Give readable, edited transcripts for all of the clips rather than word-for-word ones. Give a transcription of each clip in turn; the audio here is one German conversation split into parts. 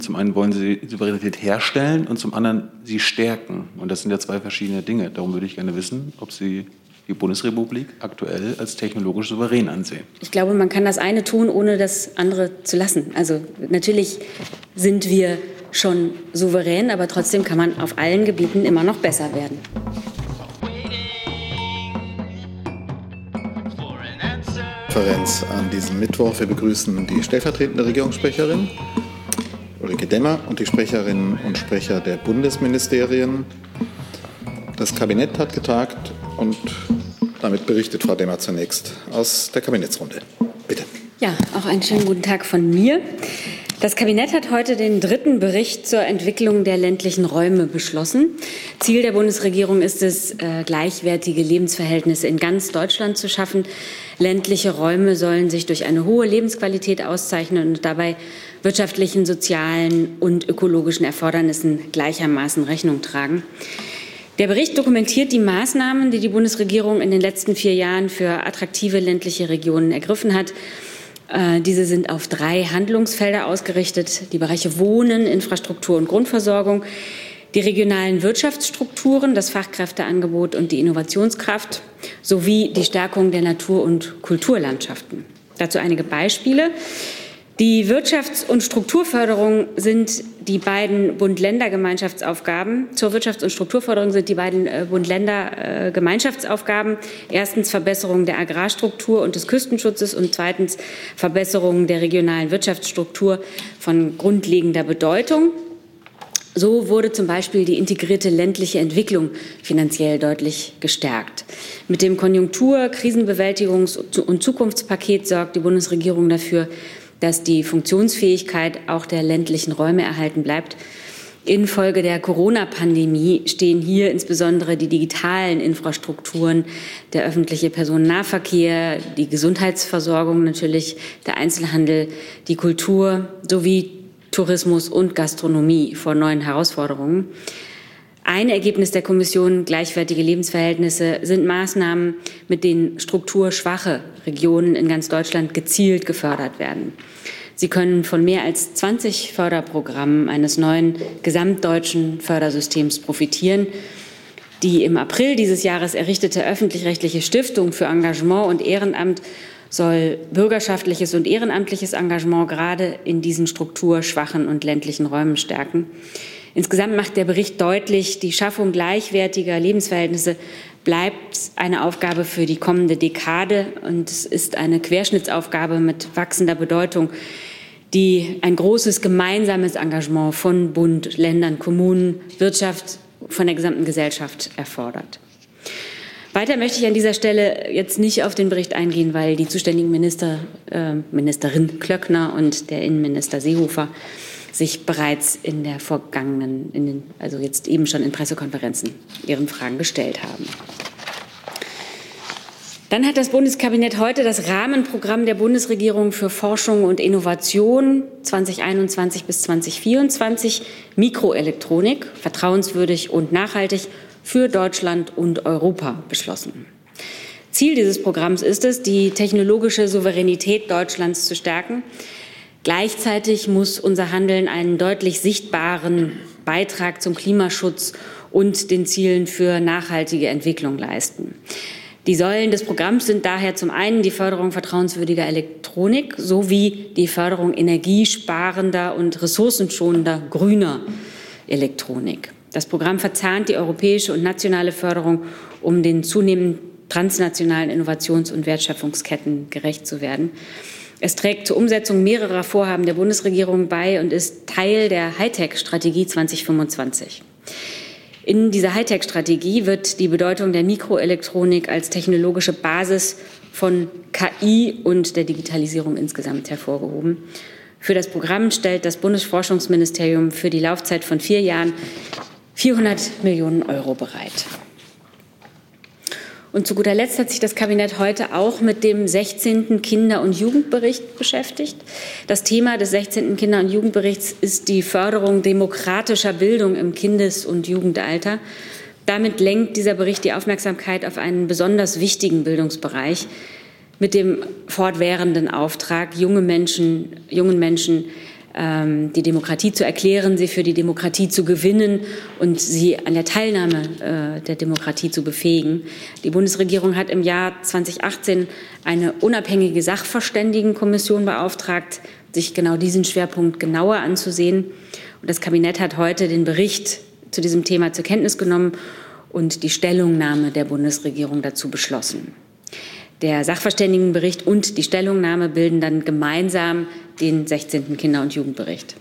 Zum einen wollen Sie Souveränität herstellen und zum anderen sie stärken. Und das sind ja zwei verschiedene Dinge. Darum würde ich gerne wissen, ob Sie die Bundesrepublik aktuell als technologisch souverän ansehen. Ich glaube, man kann das eine tun, ohne das andere zu lassen. Also natürlich sind wir schon souverän, aber trotzdem kann man auf allen Gebieten immer noch besser werden. Konferenz an diesem Mittwoch. Wir begrüßen die stellvertretende Regierungssprecherin Ulrike Demmer und die Sprecherinnen und Sprecher der Bundesministerien. Das Kabinett hat getagt und damit berichtet Frau Demmer zunächst aus der Kabinettsrunde. Bitte. Ja, auch einen schönen guten Tag von mir. Das Kabinett hat heute den dritten Bericht zur Entwicklung der ländlichen Räume beschlossen. Ziel der Bundesregierung ist es, gleichwertige Lebensverhältnisse in ganz Deutschland zu schaffen. Ländliche Räume sollen sich durch eine hohe Lebensqualität auszeichnen und dabei wirtschaftlichen, sozialen und ökologischen Erfordernissen gleichermaßen Rechnung tragen. Der Bericht dokumentiert die Maßnahmen, die die Bundesregierung in den letzten 4 Jahren für attraktive ländliche Regionen ergriffen hat. Diese sind auf 3 Handlungsfelder ausgerichtet: die Bereiche Wohnen, Infrastruktur und Grundversorgung, die regionalen Wirtschaftsstrukturen, das Fachkräfteangebot und die Innovationskraft sowie die Stärkung der Natur- und Kulturlandschaften. Dazu einige Beispiele. Die Wirtschafts- und Strukturförderung sind die beiden Bund-Länder-Gemeinschaftsaufgaben. Zur Wirtschafts- und Strukturförderung sind die beiden Bund-Länder-Gemeinschaftsaufgaben. Erstens Verbesserung der Agrarstruktur und des Küstenschutzes und zweitens Verbesserung der regionalen Wirtschaftsstruktur von grundlegender Bedeutung. So wurde zum Beispiel die integrierte ländliche Entwicklung finanziell deutlich gestärkt. Mit dem Konjunktur-, Krisenbewältigungs- und Zukunftspaket sorgt die Bundesregierung dafür, dass die Funktionsfähigkeit auch der ländlichen Räume erhalten bleibt. Infolge der Corona-Pandemie stehen hier insbesondere die digitalen Infrastrukturen, der öffentliche Personennahverkehr, die Gesundheitsversorgung natürlich, der Einzelhandel, die Kultur sowie Tourismus und Gastronomie vor neuen Herausforderungen. Ein Ergebnis der Kommission Gleichwertige Lebensverhältnisse sind Maßnahmen, mit denen strukturschwache Regionen in ganz Deutschland gezielt gefördert werden. Sie können von mehr als 20 Förderprogrammen eines neuen gesamtdeutschen Fördersystems profitieren. Die im April dieses Jahres errichtete öffentlich-rechtliche Stiftung für Engagement und Ehrenamt soll bürgerschaftliches und ehrenamtliches Engagement gerade in diesen strukturschwachen und ländlichen Räumen stärken. Insgesamt macht der Bericht deutlich, die Schaffung gleichwertiger Lebensverhältnisse bleibt eine Aufgabe für die kommende Dekade und es ist eine Querschnittsaufgabe mit wachsender Bedeutung, die ein großes gemeinsames Engagement von Bund, Ländern, Kommunen, Wirtschaft, von der gesamten Gesellschaft erfordert. Weiter möchte ich an dieser Stelle jetzt nicht auf den Bericht eingehen, weil die zuständigen Ministerin Klöckner und der Innenminister Seehofer sich bereits in der also jetzt eben schon in Pressekonferenzen ihren Fragen gestellt haben. Dann hat das Bundeskabinett heute das Rahmenprogramm der Bundesregierung für Forschung und Innovation 2021 bis 2024 Mikroelektronik, vertrauenswürdig und nachhaltig für Deutschland und Europa beschlossen. Ziel dieses Programms ist es, die technologische Souveränität Deutschlands zu stärken. Gleichzeitig muss unser Handeln einen deutlich sichtbaren Beitrag zum Klimaschutz und den Zielen für nachhaltige Entwicklung leisten. Die Säulen des Programms sind daher zum einen die Förderung vertrauenswürdiger Elektronik sowie die Förderung energiesparender und ressourcenschonender grüner Elektronik. Das Programm verzahnt die europäische und nationale Förderung, um den zunehmend transnationalen Innovations- und Wertschöpfungsketten gerecht zu werden. Es trägt zur Umsetzung mehrerer Vorhaben der Bundesregierung bei und ist Teil der Hightech-Strategie 2025. In dieser Hightech-Strategie wird die Bedeutung der Mikroelektronik als technologische Basis von KI und der Digitalisierung insgesamt hervorgehoben. Für das Programm stellt das Bundesforschungsministerium für die Laufzeit von 4 Jahren 400 Millionen € bereit. Und zu guter Letzt hat sich das Kabinett heute auch mit dem 16. Kinder- und Jugendbericht beschäftigt. Das Thema des 16. Kinder- und Jugendberichts ist die Förderung demokratischer Bildung im Kindes- und Jugendalter. Damit lenkt dieser Bericht die Aufmerksamkeit auf einen besonders wichtigen Bildungsbereich mit dem fortwährenden Auftrag, jungen Menschen die Demokratie zu erklären, sie für die Demokratie zu gewinnen und sie an der Teilnahme der Demokratie zu befähigen. Die Bundesregierung hat im Jahr 2018 eine unabhängige Sachverständigenkommission beauftragt, sich genau diesen Schwerpunkt genauer anzusehen. Und das Kabinett hat heute den Bericht zu diesem Thema zur Kenntnis genommen und die Stellungnahme der Bundesregierung dazu beschlossen. Der Sachverständigenbericht und die Stellungnahme bilden dann gemeinsam den 16. Kinder- und Jugendbericht.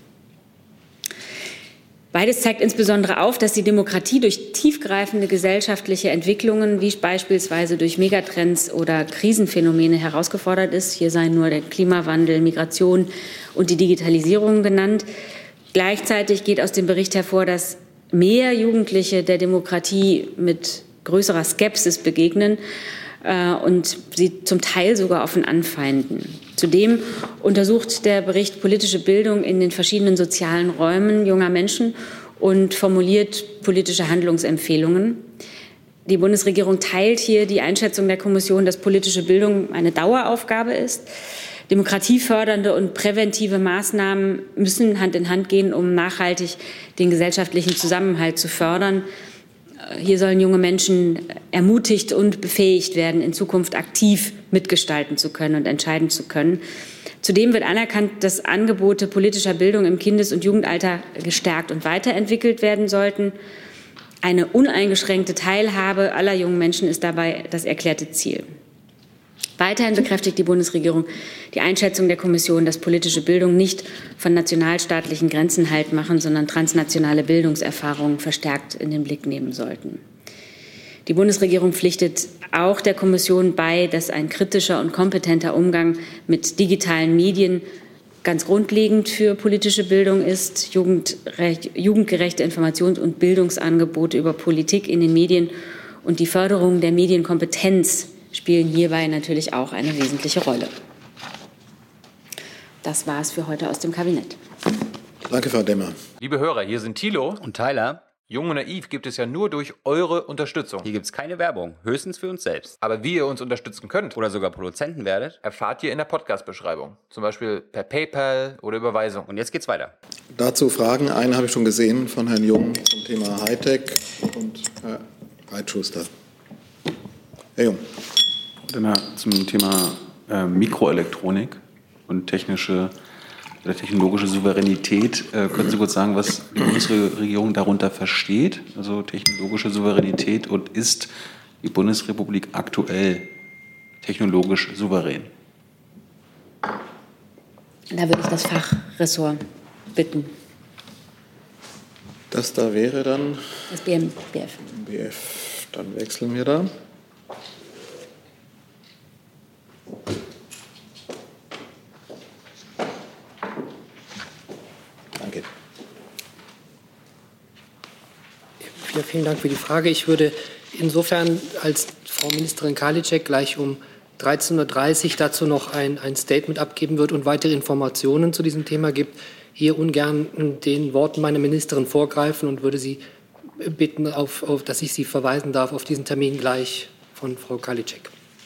Beides zeigt insbesondere auf, dass die Demokratie durch tiefgreifende gesellschaftliche Entwicklungen, wie beispielsweise durch Megatrends oder Krisenphänomene, herausgefordert ist. Hier seien nur der Klimawandel, Migration und die Digitalisierung genannt. Gleichzeitig geht aus dem Bericht hervor, dass mehr Jugendliche der Demokratie mit größerer Skepsis begegnen und sie zum Teil sogar offen anfeinden. Zudem untersucht der Bericht politische Bildung in den verschiedenen sozialen Räumen junger Menschen und formuliert politische Handlungsempfehlungen. Die Bundesregierung teilt hier die Einschätzung der Kommission, dass politische Bildung eine Daueraufgabe ist. Demokratiefördernde und präventive Maßnahmen müssen Hand in Hand gehen, um nachhaltig den gesellschaftlichen Zusammenhalt zu fördern. Hier sollen junge Menschen ermutigt und befähigt werden, in Zukunft aktiv mitgestalten zu können und entscheiden zu können. Zudem wird anerkannt, dass Angebote politischer Bildung im Kindes- und Jugendalter gestärkt und weiterentwickelt werden sollten. Eine uneingeschränkte Teilhabe aller jungen Menschen ist dabei das erklärte Ziel. Weiterhin bekräftigt die Bundesregierung die Einschätzung der Kommission, dass politische Bildung nicht von nationalstaatlichen Grenzen Halt machen, sondern transnationale Bildungserfahrungen verstärkt in den Blick nehmen sollten. Die Bundesregierung pflichtet auch der Kommission bei, dass ein kritischer und kompetenter Umgang mit digitalen Medien ganz grundlegend für politische Bildung ist. Jugendgerechte Informations- und Bildungsangebote über Politik in den Medien und die Förderung der Medienkompetenz spielen hierbei natürlich auch eine wesentliche Rolle. Das war es für heute aus dem Kabinett. Danke, Frau Demmer. Liebe Hörer, hier sind Thilo und Tyler. Jung und Naiv gibt es ja nur durch eure Unterstützung. Hier gibt es keine Werbung, höchstens für uns selbst. Aber wie ihr uns unterstützen könnt Oder sogar Produzenten werdet, erfahrt ihr in der Podcast-Beschreibung. Zum Beispiel per PayPal oder Überweisung. Und jetzt geht's weiter. Dazu Fragen. Einen habe ich schon gesehen von Herrn Jung zum Thema Hightech und Herr Reitschuster. Herr Jung. Zum Thema Mikroelektronik und technologische Souveränität. Können Sie kurz sagen, was die Bundesregierung darunter versteht? Also technologische Souveränität, und ist die Bundesrepublik aktuell technologisch souverän? Da würde ich das Fachressort bitten. Das da wäre dann Das BF. BF. Dann wechseln wir da. Danke. Ja, vielen Dank für die Frage. Ich würde insofern, als Frau Ministerin Karliczek gleich um 13:30 Uhr dazu noch ein Statement abgeben wird und weitere Informationen zu diesem Thema gibt, hier ungern den Worten meiner Ministerin vorgreifen und würde Sie bitten, dass ich Sie verweisen darf auf diesen Termin gleich von Frau Karliczek.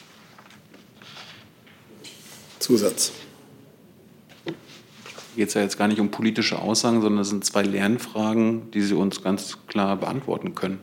Zusatz. Geht es ja jetzt gar nicht um politische Aussagen, sondern es sind zwei Lernfragen, die Sie uns ganz klar beantworten können.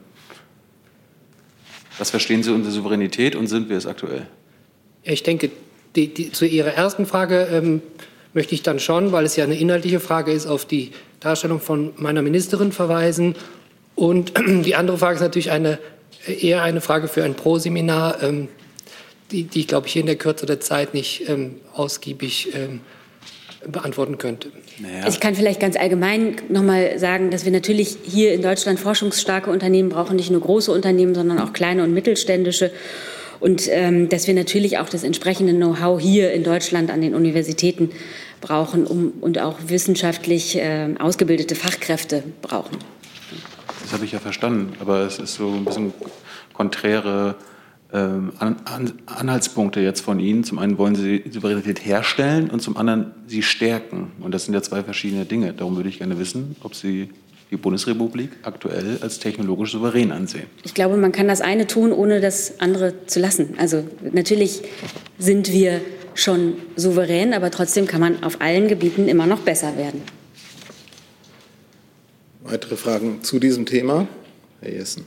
Was verstehen Sie unter Souveränität und sind wir es aktuell? Ja, ich denke, zu Ihrer ersten Frage möchte ich dann schon, weil es ja eine inhaltliche Frage ist, auf die Darstellung von meiner Ministerin verweisen. Und die andere Frage ist natürlich eher eine Frage für ein Pro-Seminar, die ich, glaube ich, hier in der Kürze der Zeit nicht ausgiebig beantworten könnte. Naja. Ich kann vielleicht ganz allgemein noch mal sagen, dass wir natürlich hier in Deutschland forschungsstarke Unternehmen brauchen, nicht nur große Unternehmen, sondern auch kleine und mittelständische. Und dass wir natürlich auch das entsprechende Know-how hier in Deutschland an den Universitäten brauchen und auch wissenschaftlich ausgebildete Fachkräfte brauchen. Das habe ich ja verstanden, aber es ist so ein bisschen konträre Anhaltspunkte jetzt von Ihnen. Zum einen wollen Sie Souveränität herstellen und zum anderen sie stärken. Und das sind ja zwei verschiedene Dinge. Darum würde ich gerne wissen, ob Sie die Bundesrepublik aktuell als technologisch souverän ansehen. Ich glaube, man kann das eine tun, ohne das andere zu lassen. Also natürlich sind wir schon souverän, aber trotzdem kann man auf allen Gebieten immer noch besser werden. Weitere Fragen zu diesem Thema? Herr Jessen.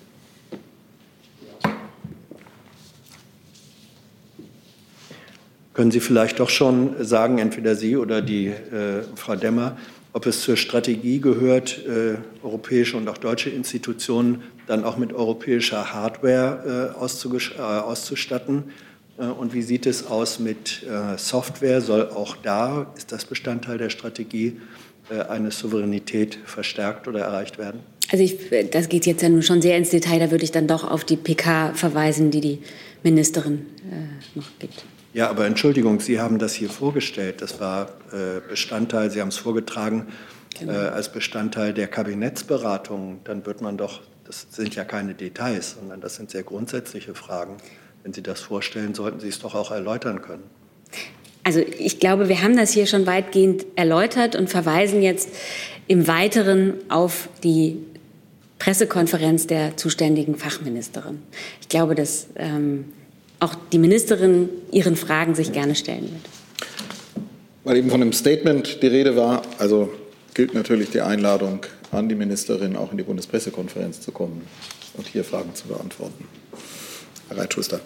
Können Sie vielleicht doch schon sagen, entweder Sie oder die Frau Demmer, ob es zur Strategie gehört, europäische und auch deutsche Institutionen dann auch mit europäischer Hardware auszustatten? Und wie sieht es aus mit Software? Ist das Bestandteil der Strategie, eine Souveränität verstärkt oder erreicht werden? Also das geht jetzt ja nun schon sehr ins Detail, da würde ich dann doch auf die PK verweisen, die die Ministerin noch gibt. Ja, aber Entschuldigung, Sie haben das hier vorgestellt. Das war Bestandteil, Sie haben es vorgetragen, genau, als Bestandteil der Kabinettsberatung. Dann wird man doch, das sind ja keine Details, sondern das sind sehr grundsätzliche Fragen. Wenn Sie das vorstellen, sollten Sie es doch auch erläutern können. Also ich glaube, wir haben das hier schon weitgehend erläutert und verweisen jetzt im Weiteren auf die Pressekonferenz der zuständigen Fachministerin. Ich glaube, dass auch die Ministerin ihren Fragen sich gerne stellen wird. Weil eben von einem Statement die Rede war, also gilt natürlich die Einladung an die Ministerin, auch in die Bundespressekonferenz zu kommen und hier Fragen zu beantworten. Herr Reitschuster.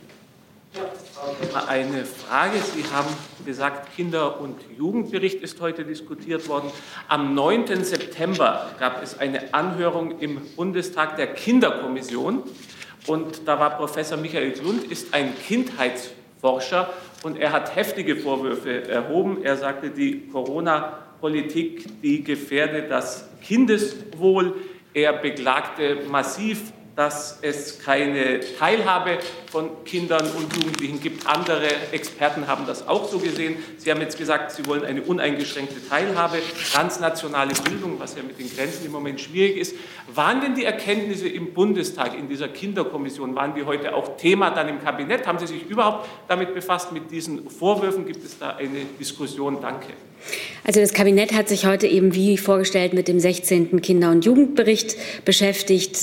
Eine Frage. Sie haben gesagt, Kinder- und Jugendbericht ist heute diskutiert worden. Am 9. September gab es eine Anhörung im Bundestag der Kinderkommission. Und da war Professor Michael Glund, ist ein Kindheitsforscher, und er hat heftige Vorwürfe erhoben. Er sagte, die Corona-Politik, die gefährde das Kindeswohl. Er beklagte massiv, dass es keine Teilhabe von Kindern und Jugendlichen gibt. Andere Experten haben das auch so gesehen. Sie haben jetzt gesagt, Sie wollen eine uneingeschränkte Teilhabe, transnationale Bildung, was ja mit den Grenzen im Moment schwierig ist. Waren denn die Erkenntnisse im Bundestag, in dieser Kinderkommission, waren die heute auch Thema dann im Kabinett? Haben Sie sich überhaupt damit befasst, mit diesen Vorwürfen? Gibt es da eine Diskussion? Danke. Also das Kabinett hat sich heute eben, wie vorgestellt, mit dem 16. Kinder- und Jugendbericht beschäftigt.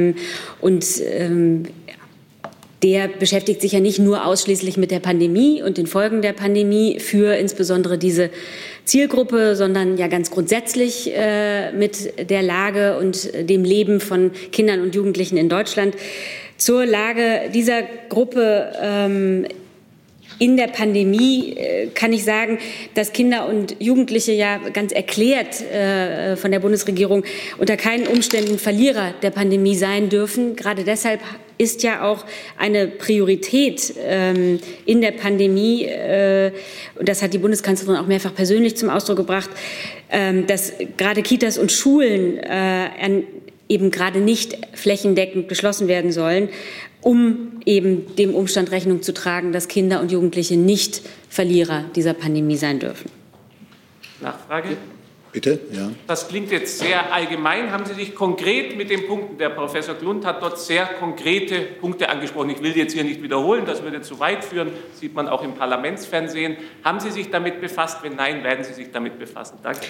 Der beschäftigt sich ja nicht nur ausschließlich mit der Pandemie und den Folgen der Pandemie für insbesondere diese Zielgruppe, sondern ja ganz grundsätzlich mit der Lage und dem Leben von Kindern und Jugendlichen in Deutschland. Zur Lage dieser Gruppe in der Pandemie kann ich sagen, dass Kinder und Jugendliche ja ganz erklärt von der Bundesregierung unter keinen Umständen Verlierer der Pandemie sein dürfen. Gerade deshalb ist ja auch eine Priorität in der Pandemie, und das hat die Bundeskanzlerin auch mehrfach persönlich zum Ausdruck gebracht, dass gerade Kitas und Schulen eben gerade nicht flächendeckend geschlossen werden sollen, um eben dem Umstand Rechnung zu tragen, dass Kinder und Jugendliche nicht Verlierer dieser Pandemie sein dürfen. Nachfrage? Bitte, ja. Das klingt jetzt sehr allgemein. Haben Sie sich konkret mit den Punkten, der Professor Glund hat dort sehr konkrete Punkte angesprochen. Ich will die jetzt hier nicht wiederholen, das würde zu weit führen, sieht man auch im Parlamentsfernsehen. Haben Sie sich damit befasst? Wenn nein, werden Sie sich damit befassen? Danke.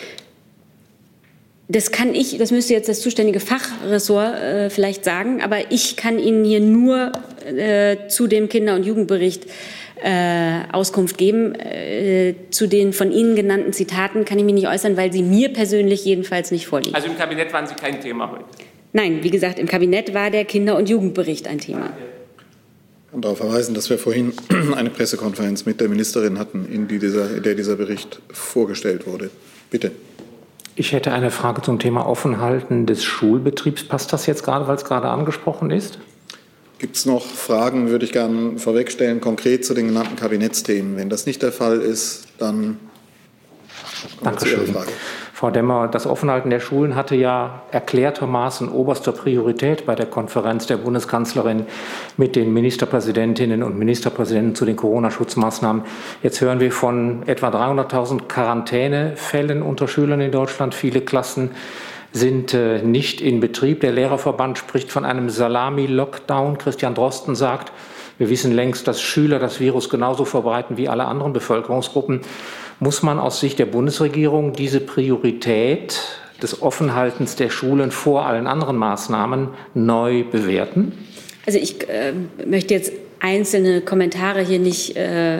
Das müsste jetzt das zuständige Fachressort vielleicht sagen, aber ich kann Ihnen hier nur zu dem Kinder- und Jugendbericht Auskunft geben. Zu den von Ihnen genannten Zitaten kann ich mich nicht äußern, weil sie mir persönlich jedenfalls nicht vorliegen. Also im Kabinett waren Sie kein Thema heute? Nein, wie gesagt, im Kabinett war der Kinder- und Jugendbericht ein Thema. Ich kann darauf verweisen, dass wir vorhin eine Pressekonferenz mit der Ministerin hatten, in der dieser Bericht vorgestellt wurde. Bitte. Ich hätte eine Frage zum Thema Offenhalten des Schulbetriebs. Passt das jetzt gerade, weil es gerade angesprochen ist? Gibt es noch Fragen, würde ich gerne vorwegstellen, konkret zu den genannten Kabinettsthemen. Wenn das nicht der Fall ist, dann kommen wir zu Ihrer Frage. Frau Demmer, das Offenhalten der Schulen hatte ja erklärtermaßen oberste Priorität bei der Konferenz der Bundeskanzlerin mit den Ministerpräsidentinnen und Ministerpräsidenten zu den Corona-Schutzmaßnahmen. Jetzt hören wir von etwa 300.000 Quarantänefällen unter Schülern in Deutschland. Viele Klassen sind nicht in Betrieb. Der Lehrerverband spricht von einem Salami-Lockdown. Christian Drosten sagt, wir wissen längst, dass Schüler das Virus genauso verbreiten wie alle anderen Bevölkerungsgruppen. Muss man aus Sicht der Bundesregierung diese Priorität des Offenhaltens der Schulen vor allen anderen Maßnahmen neu bewerten? Also ich möchte jetzt einzelne Kommentare hier nicht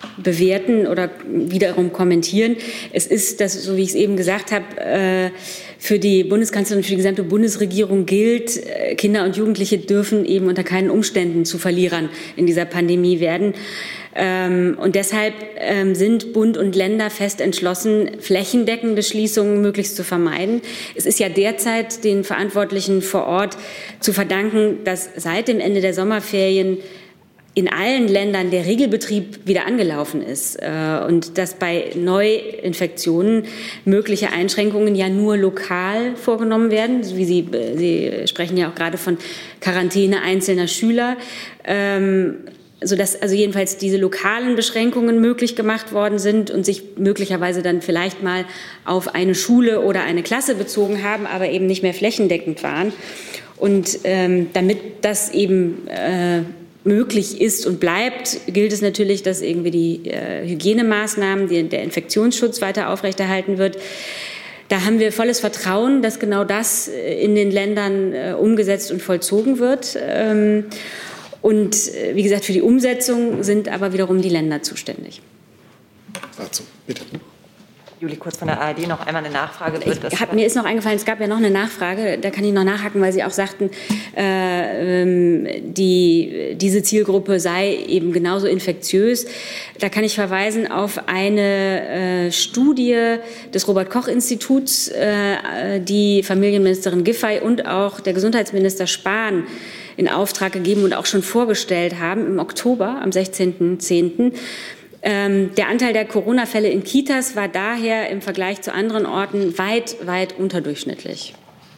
bewerten oder wiederum kommentieren. Es ist, das, so wie ich es eben gesagt habe, für die Bundeskanzlerin und für die gesamte Bundesregierung gilt, Kinder und Jugendliche dürfen eben unter keinen Umständen zu Verlierern in dieser Pandemie werden. Und deshalb sind Bund und Länder fest entschlossen, flächendeckende Schließungen möglichst zu vermeiden. Es ist ja derzeit den Verantwortlichen vor Ort zu verdanken, dass seit dem Ende der Sommerferien in allen Ländern der Regelbetrieb wieder angelaufen ist und dass bei Neuinfektionen mögliche Einschränkungen ja nur lokal vorgenommen werden. Wie Sie sprechen ja auch gerade von Quarantäne einzelner Schüler, sodass also jedenfalls diese lokalen Beschränkungen möglich gemacht worden sind und sich möglicherweise dann vielleicht mal auf eine Schule oder eine Klasse bezogen haben, aber eben nicht mehr flächendeckend waren. Und damit das eben möglich ist und bleibt, gilt es natürlich, dass irgendwie die Hygienemaßnahmen, der Infektionsschutz weiter aufrechterhalten wird. Da haben wir volles Vertrauen, dass genau das in den Ländern umgesetzt und vollzogen wird. Und wie gesagt, für die Umsetzung sind aber wiederum die Länder zuständig. Dazu, bitte. Juli Kurz von der ARD, noch einmal eine Nachfrage. Mir ist noch eingefallen, es gab ja noch eine Nachfrage, da kann ich noch nachhaken, weil Sie auch sagten, diese Zielgruppe sei eben genauso infektiös. Da kann ich verweisen auf eine Studie des Robert-Koch-Instituts, die Familienministerin Giffey und auch der Gesundheitsminister Spahn in Auftrag gegeben und auch schon vorgestellt haben im Oktober, am 16.10. Der Anteil der Corona-Fälle in Kitas war daher im Vergleich zu anderen Orten weit, weit unterdurchschnittlich.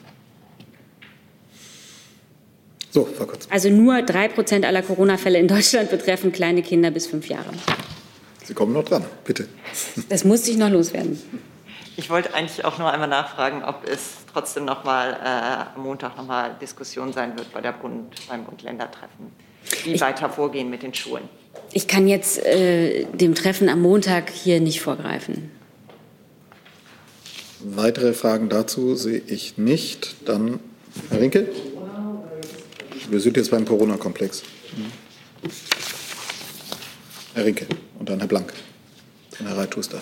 So, Frau Kurz. Also nur 3% aller Corona-Fälle in Deutschland betreffen kleine Kinder bis 5 Jahre. Sie kommen noch dran, bitte. Das musste ich noch loswerden. Ich wollte eigentlich auch nur einmal nachfragen, ob es trotzdem noch mal am Montag noch mal Diskussion sein wird beim Bund-Länder-Treffen. Wie weiter vorgehen mit den Schulen? Ich kann jetzt dem Treffen am Montag hier nicht vorgreifen. Weitere Fragen dazu sehe ich nicht. Dann Herr Rinke. Wir sind jetzt beim Corona-Komplex. Herr Rinke und dann Herr Blank. Dann Herr Reithuster.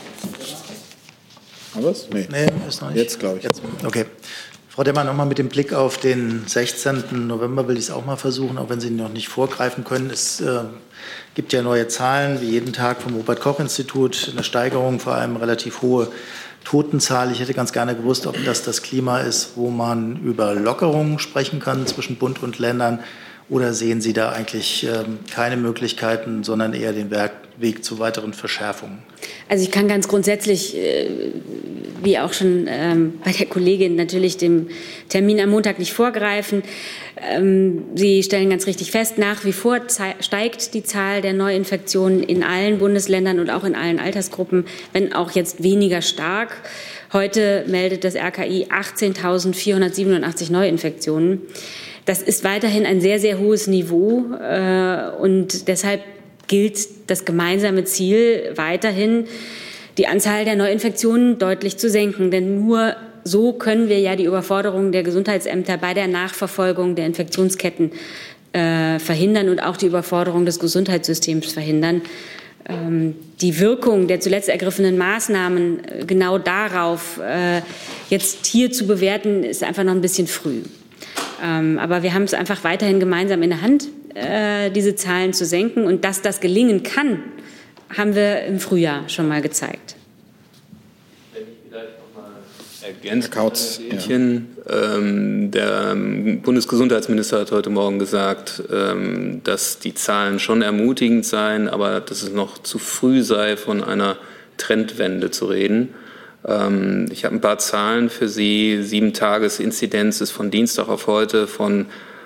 Haben wir es? Nee, ist noch nicht. Jetzt, glaube ich. Jetzt. Okay. Frau Demmer, nochmal mit dem Blick auf den 16. November will ich es auch mal versuchen, auch wenn Sie noch nicht vorgreifen können. Es gibt ja neue Zahlen, wie jeden Tag vom Robert-Koch-Institut, eine Steigerung, vor allem relativ hohe Totenzahl. Ich hätte ganz gerne gewusst, ob das Klima ist, wo man über Lockerungen sprechen kann zwischen Bund und Ländern, oder sehen Sie da eigentlich keine Möglichkeiten, sondern eher den Weg zu weiteren Verschärfungen? Also ich kann ganz grundsätzlich, wie auch schon bei der Kollegin, natürlich dem Termin am Montag nicht vorgreifen. Sie stellen ganz richtig fest, nach wie vor steigt die Zahl der Neuinfektionen in allen Bundesländern und auch in allen Altersgruppen, wenn auch jetzt weniger stark. Heute meldet das RKI 18.487 Neuinfektionen. Das ist weiterhin ein sehr, sehr hohes Niveau und deshalb gilt das gemeinsame Ziel weiterhin, die Anzahl der Neuinfektionen deutlich zu senken. Denn nur so können wir ja die Überforderung der Gesundheitsämter bei der Nachverfolgung der Infektionsketten verhindern und auch die Überforderung des Gesundheitssystems verhindern. Die Wirkung der zuletzt ergriffenen Maßnahmen genau darauf jetzt hier zu bewerten, ist einfach noch ein bisschen früh. Aber wir haben es einfach weiterhin gemeinsam in der Hand, diese Zahlen zu senken. Und dass das gelingen kann, haben wir im Frühjahr schon mal gezeigt. Wenn ich vielleicht noch mal ergänzen, der Bundesgesundheitsminister hat heute Morgen gesagt, dass die Zahlen schon ermutigend seien, aber dass es noch zu früh sei, von einer Trendwende zu reden. Ich habe ein paar Zahlen für Sie. 7-Tages-Inzidenz ist von Dienstag auf heute von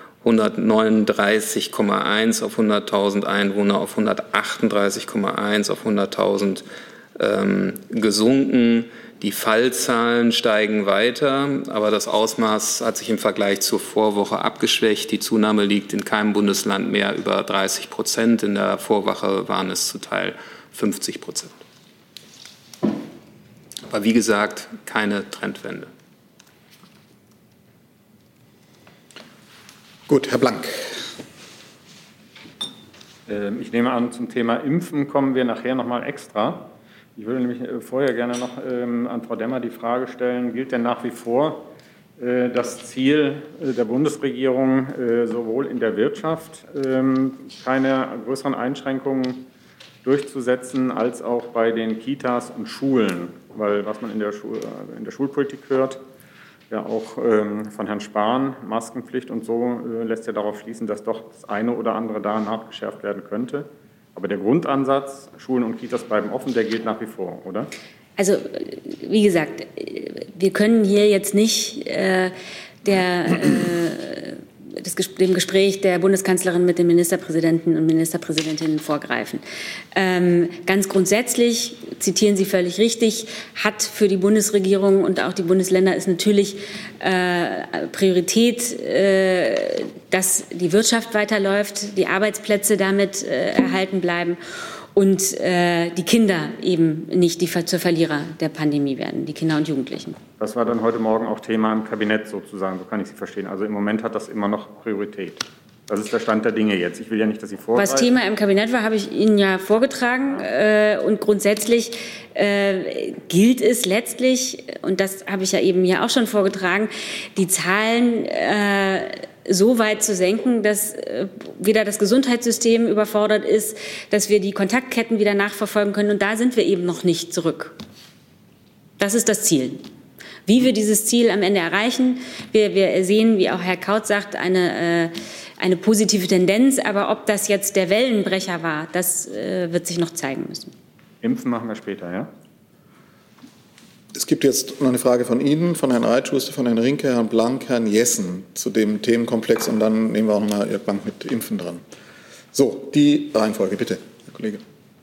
139,1 auf 100.000 Einwohner auf 138,1 auf 100.000 gesunken. Die Fallzahlen steigen weiter, aber das Ausmaß hat sich im Vergleich zur Vorwoche abgeschwächt. Die Zunahme liegt in keinem Bundesland mehr über 30%. In der Vorwoche waren es zum Teil 50%. Aber wie gesagt, keine Trendwende. Gut, Herr Blank. Ich nehme an, zum Thema Impfen kommen wir nachher noch mal extra. Ich würde nämlich vorher gerne noch an Frau Demmer die Frage stellen, gilt denn nach wie vor das Ziel der Bundesregierung, sowohl in der Wirtschaft keine größeren Einschränkungen durchzusetzen, als auch bei den Kitas und Schulen? Weil was man in der Schulpolitik hört, ja auch von Herrn Spahn, Maskenpflicht und so, lässt ja darauf schließen, dass doch das eine oder andere da nachgeschärft werden könnte. Aber der Grundansatz, Schulen und Kitas bleiben offen, der gilt nach wie vor, oder? Also, wie gesagt, wir können hier jetzt nicht dem Gespräch der Bundeskanzlerin mit den Ministerpräsidenten und Ministerpräsidentinnen vorgreifen. Ganz grundsätzlich, zitieren Sie völlig richtig, hat für die Bundesregierung und auch die Bundesländer ist natürlich Priorität, dass die Wirtschaft weiterläuft, die Arbeitsplätze damit erhalten bleiben und die Kinder eben nicht zur Verlierer der Pandemie werden, die Kinder und Jugendlichen. Das war dann heute Morgen auch Thema im Kabinett sozusagen, so kann ich Sie verstehen. Also im Moment hat das immer noch Priorität. Das ist der Stand der Dinge jetzt. Ich will ja nicht, dass Sie vorgreifen. Was Thema im Kabinett war, habe ich Ihnen ja vorgetragen. Und grundsätzlich gilt es letztlich, und das habe ich ja eben hier auch schon vorgetragen, die Zahlen so weit zu senken, dass weder das Gesundheitssystem überfordert ist, dass wir die Kontaktketten wieder nachverfolgen können. Und da sind wir eben noch nicht zurück. Das ist das Ziel. Wie wir dieses Ziel am Ende erreichen, wir sehen, wie auch Herr Kautz sagt, eine positive Tendenz. Aber ob das jetzt der Wellenbrecher war, das wird sich noch zeigen müssen. Impfen machen wir später, ja? Es gibt jetzt noch eine Frage von Ihnen, von Herrn Reitschuster, von Herrn Rinke, Herrn Blank, Herrn Jessen zu dem Themenkomplex und dann nehmen wir auch noch mal Ihr Blank mit Impfen dran. So, die Reihenfolge, bitte, Herr Kollege.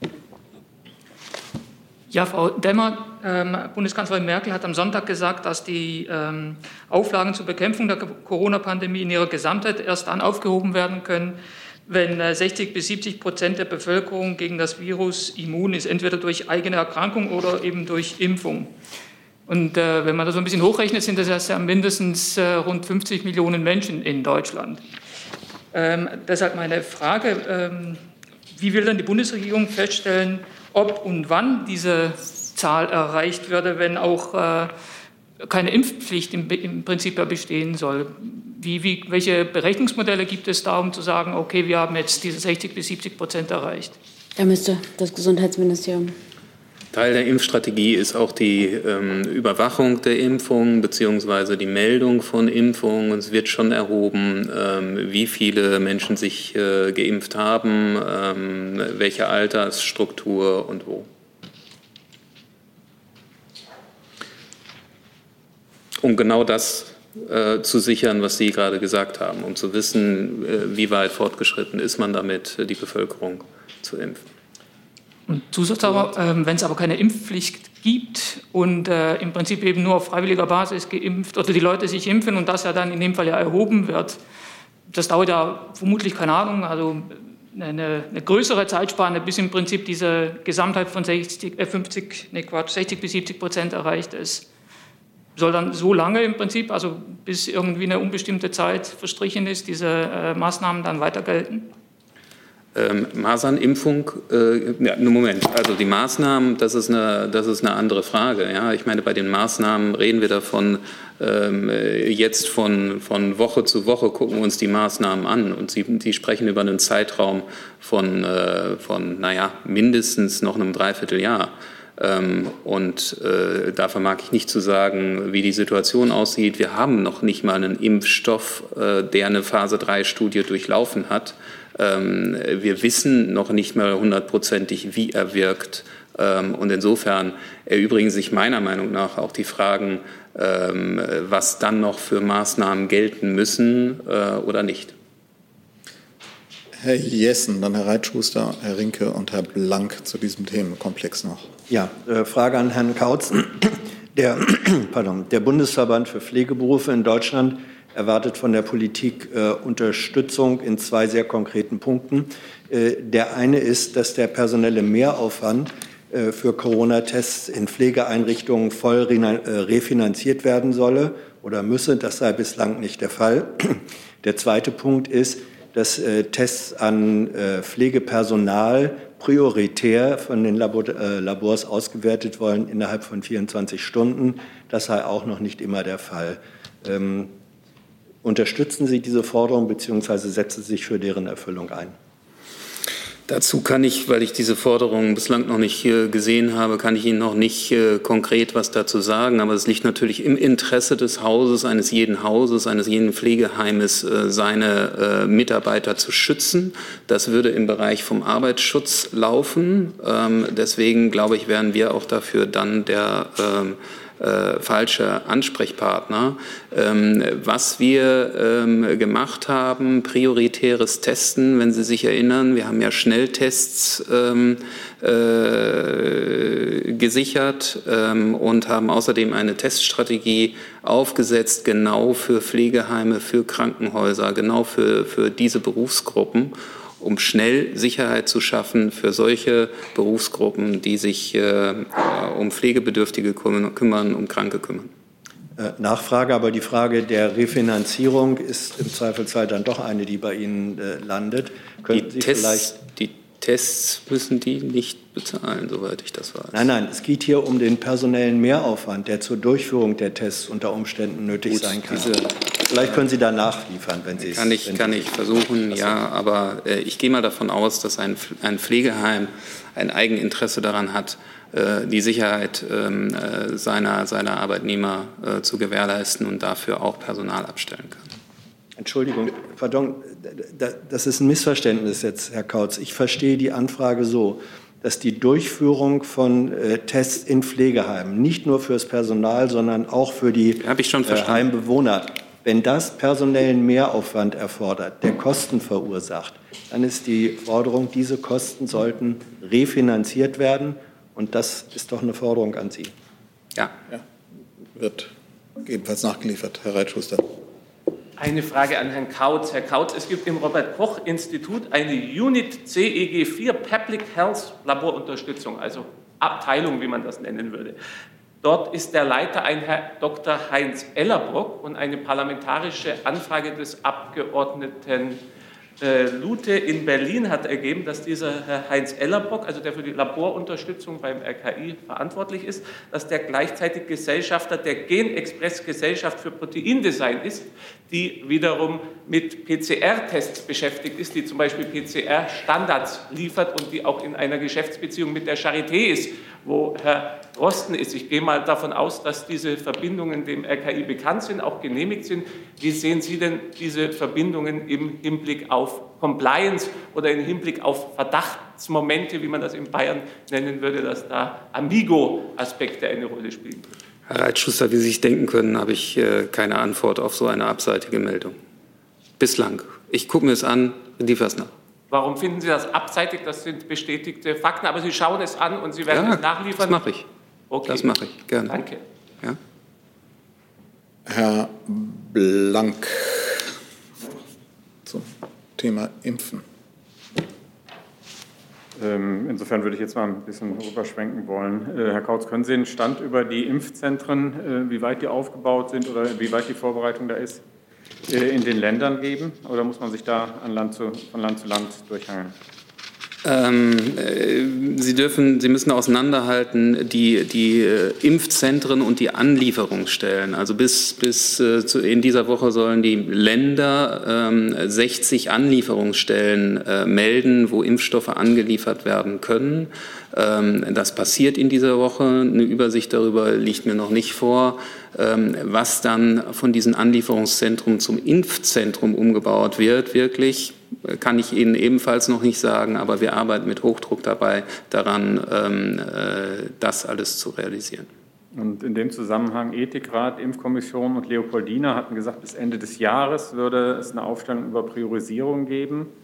Ja, Frau Demmer, Bundeskanzlerin Merkel hat am Sonntag gesagt, dass die Auflagen zur Bekämpfung der Corona-Pandemie in ihrer Gesamtheit erst dann aufgehoben werden können, wenn 60-70% der Bevölkerung gegen das Virus immun ist, entweder durch eigene Erkrankung oder eben durch Impfung. Und wenn man das so ein bisschen hochrechnet, sind das ja mindestens rund 50 Millionen Menschen in Deutschland. Deshalb meine Frage, wie will dann die Bundesregierung feststellen, ob und wann diese Zahl erreicht würde, wenn auch keine Impfpflicht im Prinzip ja bestehen soll? Welche Berechnungsmodelle gibt es da, um zu sagen, okay, wir haben jetzt diese 60-70% erreicht? Da müsste das Gesundheitsministerium. Teil der Impfstrategie ist auch die Überwachung der Impfung bzw. die Meldung von Impfungen. Es wird schon erhoben, wie viele Menschen sich geimpft haben, welche Altersstruktur und wo. Um genau das zu sichern, was Sie gerade gesagt haben, um zu wissen, wie weit fortgeschritten ist man damit, die Bevölkerung zu impfen. Und Zusatz aber, wenn es aber keine Impfpflicht gibt und im Prinzip eben nur auf freiwilliger Basis geimpft oder die Leute sich impfen und das ja dann in dem Fall ja erhoben wird, das dauert ja vermutlich, keine Ahnung, also eine größere Zeitspanne, bis im Prinzip diese Gesamtheit von 60-70% erreicht ist. Soll dann so lange im Prinzip, also bis irgendwie eine unbestimmte Zeit verstrichen ist, diese Maßnahmen dann weiter gelten? Masernimpfung, Moment, also die Maßnahmen, das ist eine andere Frage. Ja? Ich meine, bei den Maßnahmen reden wir davon, jetzt von Woche zu Woche gucken wir uns die Maßnahmen an und Sie sprechen über einen Zeitraum von mindestens noch einem Dreivierteljahr. Und da vermag ich nicht zu sagen, wie die Situation aussieht. Wir haben noch nicht mal einen Impfstoff, der eine Phase-3-Studie durchlaufen hat. Wir wissen noch nicht mal 100%ig, wie er wirkt. Und insofern erübrigen sich meiner Meinung nach auch die Fragen, was dann noch für Maßnahmen gelten müssen oder nicht. Herr Jessen, dann Herr Reitschuster, Herr Rinke und Herr Blank zu diesem Themenkomplex noch. Ja, Frage an Herrn Kautz. Der Bundesverband für Pflegeberufe in Deutschland erwartet von der Politik Unterstützung in zwei sehr konkreten Punkten. Der eine ist, dass der personelle Mehraufwand für Corona-Tests in Pflegeeinrichtungen voll refinanziert werden solle oder müsse. Das sei bislang nicht der Fall. Der zweite Punkt ist, dass Tests an Pflegepersonal prioritär von den Labors ausgewertet wollen innerhalb von 24 Stunden. Das sei auch noch nicht immer der Fall. Unterstützen Sie diese Forderung bzw. setzen Sie sich für deren Erfüllung ein? Dazu kann ich, weil ich diese Forderung bislang noch nicht gesehen habe, kann ich Ihnen noch nicht konkret was dazu sagen. Aber es liegt natürlich im Interesse des Hauses, eines jeden Pflegeheimes, seine Mitarbeiter zu schützen. Das würde im Bereich vom Arbeitsschutz laufen. Deswegen, glaube ich, wären wir auch dafür dann der falsche Ansprechpartner. Was wir gemacht haben, prioritäres Testen, wenn Sie sich erinnern, wir haben ja Schnelltests gesichert und haben außerdem eine Teststrategie aufgesetzt, genau für Pflegeheime, für Krankenhäuser, genau für diese Berufsgruppen, um schnell Sicherheit zu schaffen für solche Berufsgruppen, die sich um Pflegebedürftige kümmern, um Kranke kümmern. Nachfrage, aber die Frage der Refinanzierung ist im Zweifelsfall dann doch eine, die bei Ihnen landet. Die Tests müssen die nicht bezahlen, soweit ich das weiß. Nein, es geht hier um den personellen Mehraufwand, der zur Durchführung der Tests unter Umständen nötig sein kann. Vielleicht können Sie da nachliefern, wenn Sie es... Kann ich versuchen, ja, aber ich gehe mal davon aus, dass ein Pflegeheim ein Eigeninteresse daran hat, die Sicherheit seiner Arbeitnehmer zu gewährleisten und dafür auch Personal abstellen kann. Entschuldigung, pardon, das ist ein Missverständnis jetzt, Herr Kautz. Ich verstehe die Anfrage so, dass die Durchführung von Tests in Pflegeheimen, nicht nur fürs Personal, sondern auch für die Heimbewohner, wenn das personellen Mehraufwand erfordert, der Kosten verursacht, dann ist die Forderung, diese Kosten sollten refinanziert werden. Und das ist doch eine Forderung an Sie. Ja. Wird ebenfalls nachgeliefert. Herr Reitschuster. Eine Frage an Herrn Kautz. Herr Kautz, es gibt im Robert-Koch-Institut eine Unit CEG4 Public Health Laborunterstützung, also Abteilung, wie man das nennen würde. Dort ist der Leiter ein Herr Dr. Heinz Ellerbrock und eine parlamentarische Anfrage des Abgeordneten Lute in Berlin hat ergeben, dass dieser Herr Heinz Ellerbrock, also der für die Laborunterstützung beim RKI verantwortlich ist, dass der gleichzeitig Gesellschafter der Genexpress-Gesellschaft für Proteindesign ist, die wiederum mit PCR-Tests beschäftigt ist, die zum Beispiel PCR-Standards liefert und die auch in einer Geschäftsbeziehung mit der Charité ist, wo Herr Drosten ist. Ich gehe mal davon aus, dass diese Verbindungen dem RKI bekannt sind, auch genehmigt sind. Wie sehen Sie denn diese Verbindungen im Hinblick auf Compliance oder im Hinblick auf Verdachtsmomente, wie man das in Bayern nennen würde, dass da Amigo-Aspekte eine Rolle spielen? Herr Reitschuster, wie Sie sich denken können, habe ich keine Antwort auf so eine abseitige Meldung. Bislang. Ich gucke mir es an, liefere es nach. Warum finden Sie das abseitig? Das sind bestätigte Fakten, aber Sie schauen es an und Sie werden es nachliefern? Das mache ich. Okay. Das mache ich, gerne. Danke. Ja. Herr Blank zum Thema Impfen. Insofern würde ich jetzt mal ein bisschen rüberschwenken wollen. Herr Kautz, können Sie einen Stand über die Impfzentren, wie weit die aufgebaut sind oder wie weit die Vorbereitung da ist, in den Ländern geben? Oder muss man sich da von Land zu Land durchhangeln? Sie müssen auseinanderhalten die Impfzentren und die Anlieferungsstellen. Also bis in dieser Woche sollen die Länder 60 Anlieferungsstellen melden, wo Impfstoffe angeliefert werden können. Das passiert in dieser Woche. Eine Übersicht darüber liegt mir noch nicht vor. Was dann von diesen Anlieferungszentren zum Impfzentrum umgebaut wird, wirklich, kann ich Ihnen ebenfalls noch nicht sagen, aber wir arbeiten mit Hochdruck daran, das alles zu realisieren. Und in dem Zusammenhang Ethikrat, Impfkommission und Leopoldina hatten gesagt, bis Ende des Jahres würde es eine Aufstellung über Priorisierung geben.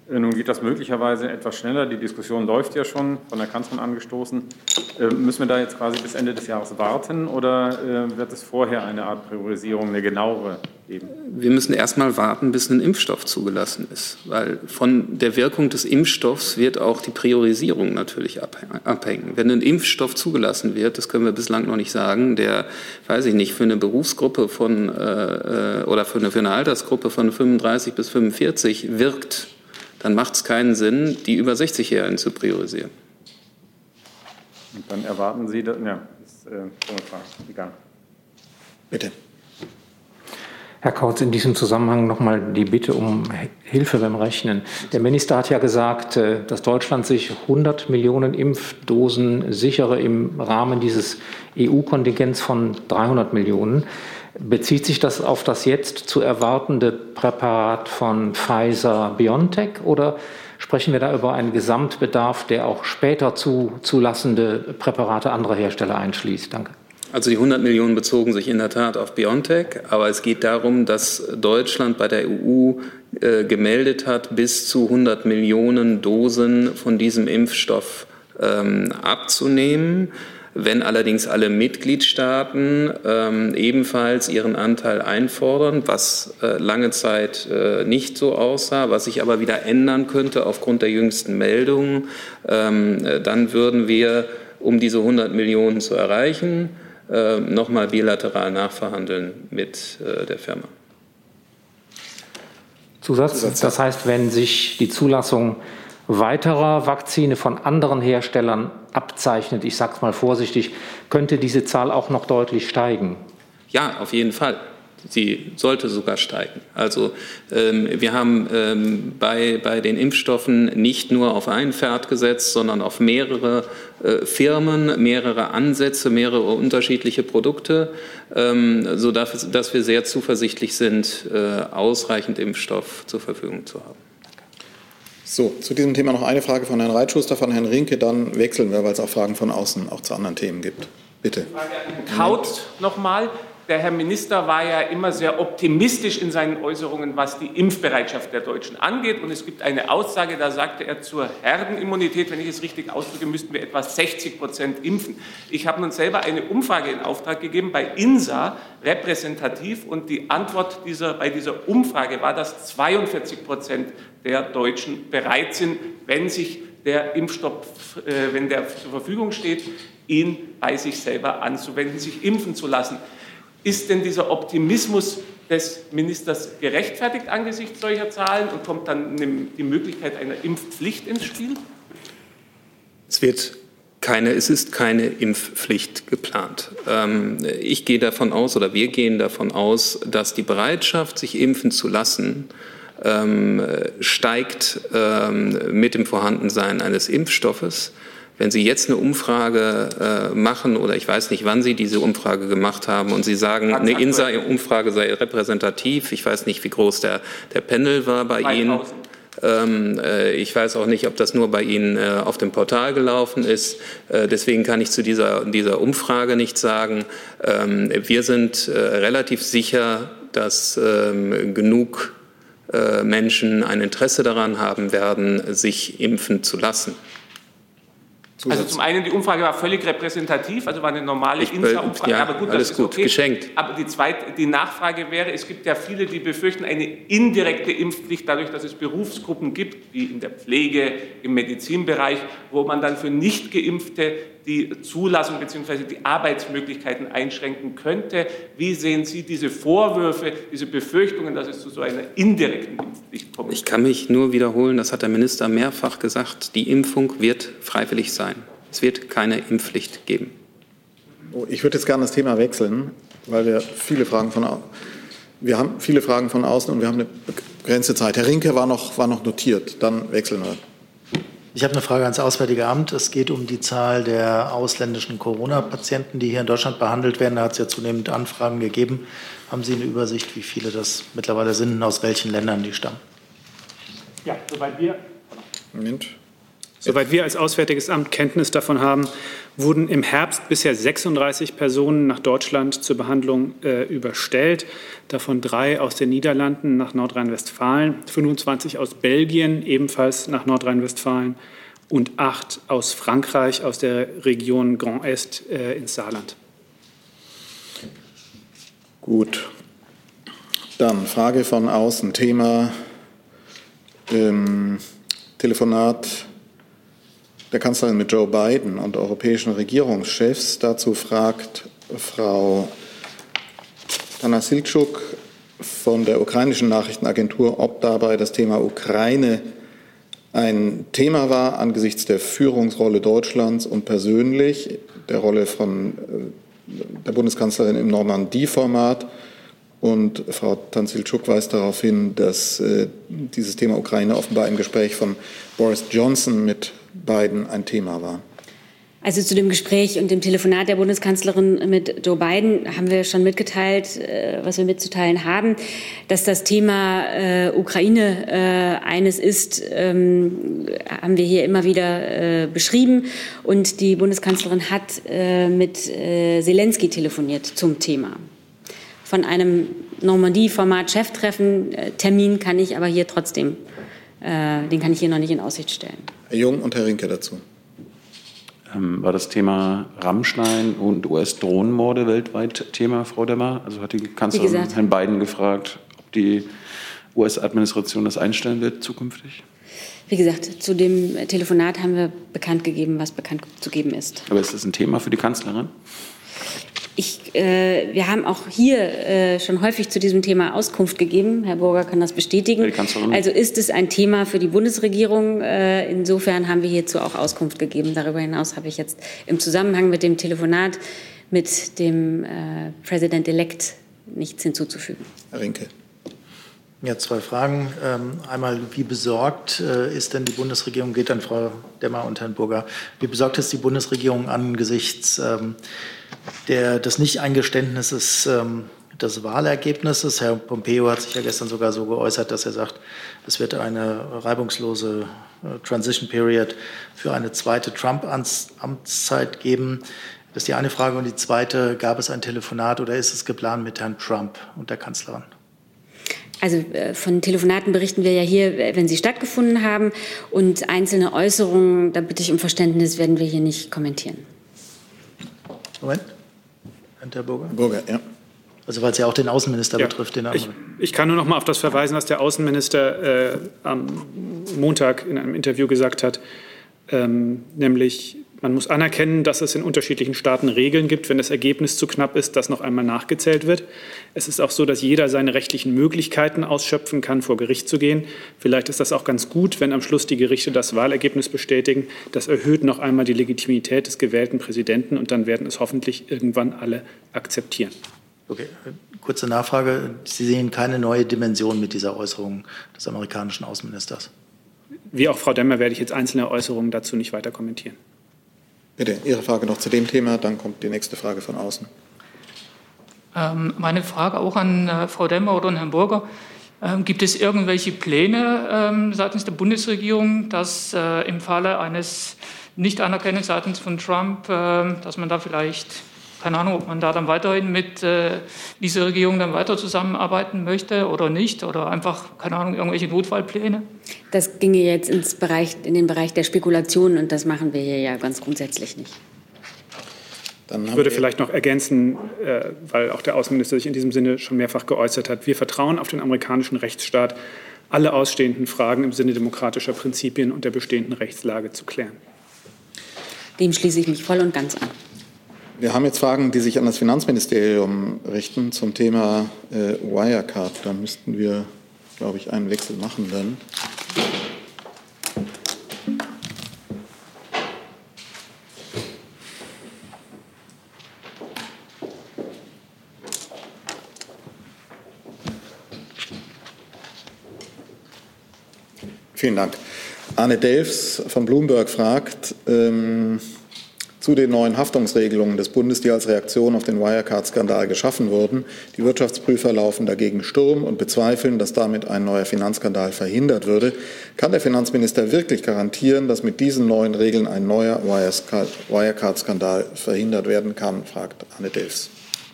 Nun geht das möglicherweise etwas schneller. Die Diskussion läuft ja schon, von der Kanzlerin angestoßen. Müssen wir da jetzt quasi bis Ende des Jahres warten oder wird es vorher eine Art Priorisierung, eine genauere geben? Wir müssen erst mal warten, bis ein Impfstoff zugelassen ist, weil von der Wirkung des Impfstoffs wird auch die Priorisierung natürlich abhängen. Wenn ein Impfstoff zugelassen wird, das können wir bislang noch nicht sagen, der, weiß ich nicht, für eine Berufsgruppe von oder für eine Altersgruppe von 35 bis 45 wirkt, dann macht es keinen Sinn, die über 60-Jährigen zu priorisieren. Und dann erwarten Sie, das ist egal. Bitte. Herr Kautz, in diesem Zusammenhang noch mal die Bitte um Hilfe beim Rechnen. Der Minister hat ja gesagt, dass Deutschland sich 100 Millionen Impfdosen sichere im Rahmen dieses EU-Kontingents von 300 Millionen. Bezieht sich das auf das jetzt zu erwartende Präparat von Pfizer-BioNTech oder sprechen wir da über einen Gesamtbedarf, der auch später zulassende Präparate anderer Hersteller einschließt? Danke. Also die 100 Millionen bezogen sich in der Tat auf BioNTech, aber es geht darum, dass Deutschland bei der EU gemeldet hat, bis zu 100 Millionen Dosen von diesem Impfstoff abzunehmen. Wenn allerdings alle Mitgliedstaaten ebenfalls ihren Anteil einfordern, was lange Zeit nicht so aussah, was sich aber wieder ändern könnte aufgrund der jüngsten Meldungen, dann würden wir, um diese 100 Millionen zu erreichen, nochmal bilateral nachverhandeln mit der Firma. Zusatz. Das heißt, wenn sich die Zulassung weiterer Vakzine von anderen Herstellern abzeichnet, ich sage es mal vorsichtig, könnte diese Zahl auch noch deutlich steigen? Ja, auf jeden Fall. Sie sollte sogar steigen. Also wir haben bei den Impfstoffen nicht nur auf ein Pferd gesetzt, sondern auf mehrere Firmen, mehrere Ansätze, mehrere unterschiedliche Produkte, sodass wir sehr zuversichtlich sind, ausreichend Impfstoff zur Verfügung zu haben. So, zu diesem Thema noch eine Frage von Herrn Reitschuster, von Herrn Rinke, dann wechseln wir, weil es auch Fragen von außen auch zu anderen Themen gibt. Bitte. Frage an Herrn Kautz nochmal. Der Herr Minister war ja immer sehr optimistisch in seinen Äußerungen, was die Impfbereitschaft der Deutschen angeht. Und es gibt eine Aussage, da sagte er zur Herdenimmunität, wenn ich es richtig ausdrücke, müssten wir etwa 60% impfen. Ich habe nun selber eine Umfrage in Auftrag gegeben bei INSA, repräsentativ. Und die Antwort bei dieser Umfrage war, dass 42% der Deutschen bereit sind, wenn sich der Impfstoff, wenn der zur Verfügung steht, ihn bei sich selber anzuwenden, sich impfen zu lassen. Ist denn dieser Optimismus des Ministers gerechtfertigt angesichts solcher Zahlen und kommt dann die Möglichkeit einer Impfpflicht ins Spiel? Es ist keine Impfpflicht geplant. Ich gehe davon aus, oder wir gehen davon aus, dass die Bereitschaft, sich impfen zu lassen, steigt mit dem Vorhandensein eines Impfstoffes. Wenn Sie jetzt eine Umfrage machen, oder ich weiß nicht, wann Sie diese Umfrage gemacht haben, und Sie sagen, eine INSA-Umfrage sei repräsentativ, ich weiß nicht, wie groß der Panel war bei 2000. Ihnen. Ich weiß auch nicht, ob das nur bei Ihnen auf dem Portal gelaufen ist. Deswegen kann ich zu dieser Umfrage nichts sagen. Wir sind relativ sicher, dass genug Menschen ein Interesse daran haben werden, sich impfen zu lassen. Also zum einen, die Umfrage war völlig repräsentativ, also war eine normale INSA-Umfrage. Ja, aber gut, alles das ist gut, okay. Geschenkt. Aber die Nachfrage wäre, es gibt ja viele, die befürchten eine indirekte Impfpflicht, dadurch, dass es Berufsgruppen gibt, wie in der Pflege, im Medizinbereich, wo man dann für Nicht-Geimpfte die Zulassung bzw. die Arbeitsmöglichkeiten einschränken könnte. Wie sehen Sie diese Vorwürfe, diese Befürchtungen, dass es zu so einer indirekten Impfpflicht kommt? Ich kann mich nur wiederholen, das hat der Minister mehrfach gesagt, die Impfung wird freiwillig sein. Es wird keine Impfpflicht geben. Ich würde jetzt gerne das Thema wechseln, weil wir haben viele Fragen von außen und wir haben eine begrenzte Zeit. Herr Rinke war noch notiert, dann wechseln wir. Ich habe eine Frage ans Auswärtige Amt. Es geht um die Zahl der ausländischen Corona-Patienten, die hier in Deutschland behandelt werden. Da hat es ja zunehmend Anfragen gegeben. Haben Sie eine Übersicht, wie viele das mittlerweile sind und aus welchen Ländern die stammen? Ja, soweit wir als Auswärtiges Amt Kenntnis davon haben, wurden im Herbst bisher 36 Personen nach Deutschland zur Behandlung überstellt, davon 3 aus den Niederlanden nach Nordrhein-Westfalen, 25 aus Belgien ebenfalls nach Nordrhein-Westfalen und 8 aus Frankreich, aus der Region Grand Est ins Saarland. Gut. Dann Frage von außen, Thema Telefonat der Kanzlerin mit Joe Biden und europäischen Regierungschefs. Dazu fragt Frau Tanasilchuk von der ukrainischen Nachrichtenagentur, ob dabei das Thema Ukraine ein Thema war angesichts der Führungsrolle Deutschlands und persönlich der Rolle von der Bundeskanzlerin im Normandie-Format. Und Frau Tanasilchuk weist darauf hin, dass dieses Thema Ukraine offenbar im Gespräch von Boris Johnson mit Biden ein Thema war. Also zu dem Gespräch und dem Telefonat der Bundeskanzlerin mit Joe Biden haben wir schon mitgeteilt, was wir mitzuteilen haben. Dass das Thema Ukraine eines ist, haben wir hier immer wieder beschrieben. Und die Bundeskanzlerin hat mit Zelensky telefoniert zum Thema. Von einem Normandie-Format Cheftreffen-Termin kann ich aber hier trotzdem, den kann ich hier noch nicht in Aussicht stellen. Herr Jung und Herr Rinke dazu. War das Thema Rammstein und US-Drohnenmorde weltweit Thema, Frau Demmer? Also hat die Kanzlerin Herrn Biden gefragt, ob die US-Administration das einstellen wird zukünftig? Wie gesagt, zu dem Telefonat haben wir bekannt gegeben, was bekannt zu geben ist. Aber ist das ein Thema für die Kanzlerin? Wir haben auch hier schon häufig zu diesem Thema Auskunft gegeben. Herr Burger kann das bestätigen. Also ist es ein Thema für die Bundesregierung. Insofern haben wir hierzu auch Auskunft gegeben. Darüber hinaus habe ich jetzt im Zusammenhang mit dem Telefonat mit dem President-elect nichts hinzuzufügen. Herr Rinke. Ja, 2 Fragen. Einmal, wie besorgt ist denn die Bundesregierung, geht an Frau Demmer und Herrn Burger, wie besorgt ist die Bundesregierung angesichts des Nicht-Eingeständnisses des Wahlergebnisses? Herr Pompeo hat sich ja gestern sogar so geäußert, dass er sagt, es wird eine reibungslose Transition Period für eine zweite Trump-Amtszeit geben. Das ist die eine Frage. Und die zweite, gab es ein Telefonat oder ist es geplant mit Herrn Trump und der Kanzlerin? Also von Telefonaten berichten wir ja hier, wenn sie stattgefunden haben. Und einzelne Äußerungen, da bitte ich um Verständnis, werden wir hier nicht kommentieren. Moment. Herr Burger? Burger, ja. Also weil es ja auch den Außenminister betrifft. Den ich kann nur noch mal auf das verweisen, was der Außenminister am Montag in einem Interview gesagt hat, nämlich man muss anerkennen, dass es in unterschiedlichen Staaten Regeln gibt, wenn das Ergebnis zu knapp ist, dass noch einmal nachgezählt wird. Es ist auch so, dass jeder seine rechtlichen Möglichkeiten ausschöpfen kann, vor Gericht zu gehen. Vielleicht ist das auch ganz gut, wenn am Schluss die Gerichte das Wahlergebnis bestätigen. Das erhöht noch einmal die Legitimität des gewählten Präsidenten und dann werden es hoffentlich irgendwann alle akzeptieren. Okay, kurze Nachfrage. Sie sehen keine neue Dimension mit dieser Äußerung des amerikanischen Außenministers? Wie auch Frau Demmer werde ich jetzt einzelne Äußerungen dazu nicht weiter kommentieren. Bitte, Ihre Frage noch zu dem Thema, dann kommt die nächste Frage von außen. Meine Frage auch an Frau Demmer oder an Herrn Burger. Gibt es irgendwelche Pläne seitens der Bundesregierung, dass im Falle eines Nicht-Anerkennens seitens von Trump, dass man da vielleicht, keine Ahnung, ob man da dann weiterhin mit dieser Regierung dann weiter zusammenarbeiten möchte oder nicht, oder einfach, keine Ahnung, irgendwelche Notfallpläne? Das ginge jetzt in den Bereich der Spekulation und das machen wir hier ja ganz grundsätzlich nicht. Ich würde vielleicht noch ergänzen, weil auch der Außenminister sich in diesem Sinne schon mehrfach geäußert hat. Wir vertrauen auf den amerikanischen Rechtsstaat, alle ausstehenden Fragen im Sinne demokratischer Prinzipien und der bestehenden Rechtslage zu klären. Dem schließe ich mich voll und ganz an. Wir haben jetzt Fragen, die sich an das Finanzministerium richten zum Thema Wirecard. Da müssten wir, glaube ich, einen Wechsel machen dann. Vielen Dank. Arne Delfs von Bloomberg fragt zu den neuen Haftungsregelungen des Bundes, die als Reaktion auf den Wirecard-Skandal geschaffen wurden. Die Wirtschaftsprüfer laufen dagegen Sturm und bezweifeln, dass damit ein neuer Finanzskandal verhindert würde. Kann der Finanzminister wirklich garantieren, dass mit diesen neuen Regeln ein neuer Wirecard-Skandal verhindert werden kann, fragt Anne Delfs.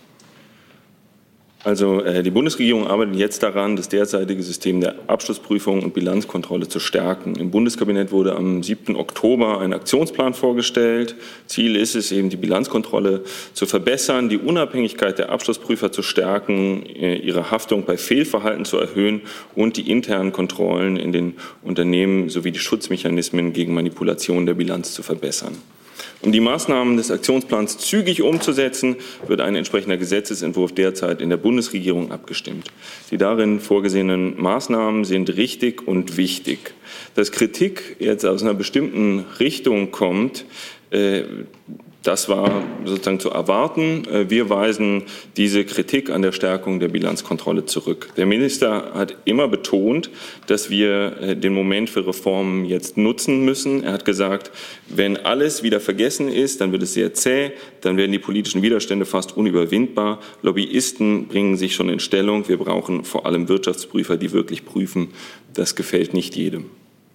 Also die Bundesregierung arbeitet jetzt daran, das derzeitige System der Abschlussprüfung und Bilanzkontrolle zu stärken. Im Bundeskabinett wurde am 7. Oktober ein Aktionsplan vorgestellt. Ziel ist es eben, die Bilanzkontrolle zu verbessern, die Unabhängigkeit der Abschlussprüfer zu stärken, ihre Haftung bei Fehlverhalten zu erhöhen und die internen Kontrollen in den Unternehmen sowie die Schutzmechanismen gegen Manipulation der Bilanz zu verbessern. Um die Maßnahmen des Aktionsplans zügig umzusetzen, wird ein entsprechender Gesetzesentwurf derzeit in der Bundesregierung abgestimmt. Die darin vorgesehenen Maßnahmen sind richtig und wichtig. Dass Kritik jetzt aus einer bestimmten Richtung kommt, das war sozusagen zu erwarten. Wir weisen diese Kritik an der Stärkung der Bilanzkontrolle zurück. Der Minister hat immer betont, dass wir den Moment für Reformen jetzt nutzen müssen. Er hat gesagt, wenn alles wieder vergessen ist, dann wird es sehr zäh, dann werden die politischen Widerstände fast unüberwindbar. Lobbyisten bringen sich schon in Stellung. Wir brauchen vor allem Wirtschaftsprüfer, die wirklich prüfen. Das gefällt nicht jedem.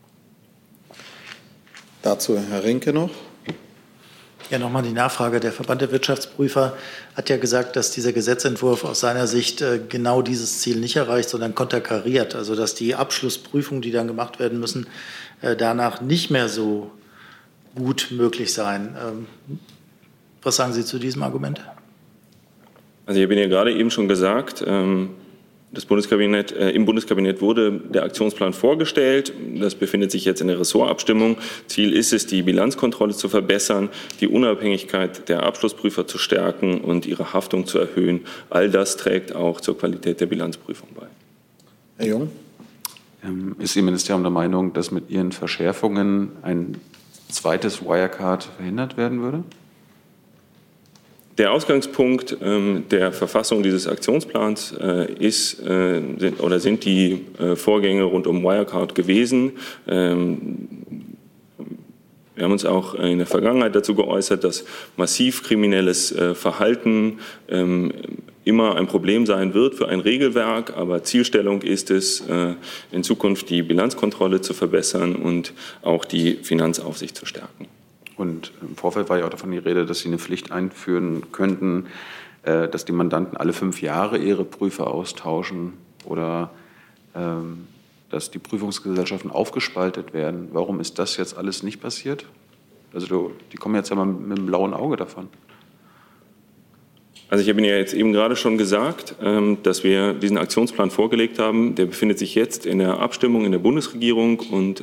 Dazu Herr Rinke noch. Ja, nochmal die Nachfrage. Der Verband der Wirtschaftsprüfer hat ja gesagt, dass dieser Gesetzentwurf aus seiner Sicht genau dieses Ziel nicht erreicht, sondern konterkariert. Also dass die Abschlussprüfungen, die dann gemacht werden müssen, danach nicht mehr so gut möglich seien. Was sagen Sie zu diesem Argument? Also ich habe Ihnen ja gerade eben schon gesagt, im Bundeskabinett wurde der Aktionsplan vorgestellt. Das befindet sich jetzt in der Ressortabstimmung. Ziel ist es, die Bilanzkontrolle zu verbessern, die Unabhängigkeit der Abschlussprüfer zu stärken und ihre Haftung zu erhöhen. All das trägt auch zur Qualität der Bilanzprüfung bei. Herr Jung? Ist Ihr Ministerium der Meinung, dass mit Ihren Verschärfungen ein zweites Wirecard verhindert werden würde? Der Ausgangspunkt der Verfassung dieses Aktionsplans sind die Vorgänge rund um Wirecard gewesen. Wir haben uns auch in der Vergangenheit dazu geäußert, dass massiv kriminelles Verhalten immer ein Problem sein wird für ein Regelwerk. Aber Zielstellung ist es, in Zukunft die Bilanzkontrolle zu verbessern und auch die Finanzaufsicht zu stärken. Und im Vorfeld war ja auch davon die Rede, dass Sie eine Pflicht einführen könnten, dass die Mandanten alle 5 Jahre ihre Prüfer austauschen oder dass die Prüfungsgesellschaften aufgespaltet werden. Warum ist das jetzt alles nicht passiert? Also die kommen jetzt ja mal mit dem blauen Auge davon. Also ich habe Ihnen ja jetzt eben gerade schon gesagt, dass wir diesen Aktionsplan vorgelegt haben. Der befindet sich jetzt in der Abstimmung in der Bundesregierung und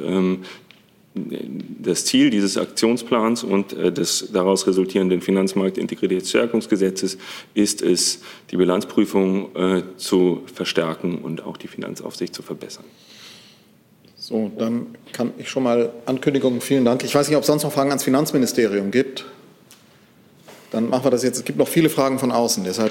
das Ziel dieses Aktionsplans und des daraus resultierenden Finanzmarktintegritätsstärkungsgesetzes ist es, die Bilanzprüfung zu verstärken und auch die Finanzaufsicht zu verbessern. So, dann kann ich schon mal Ankündigungen. Vielen Dank. Ich weiß nicht, ob es sonst noch Fragen ans Finanzministerium gibt. Dann machen wir das jetzt. Es gibt noch viele Fragen von außen. Deshalb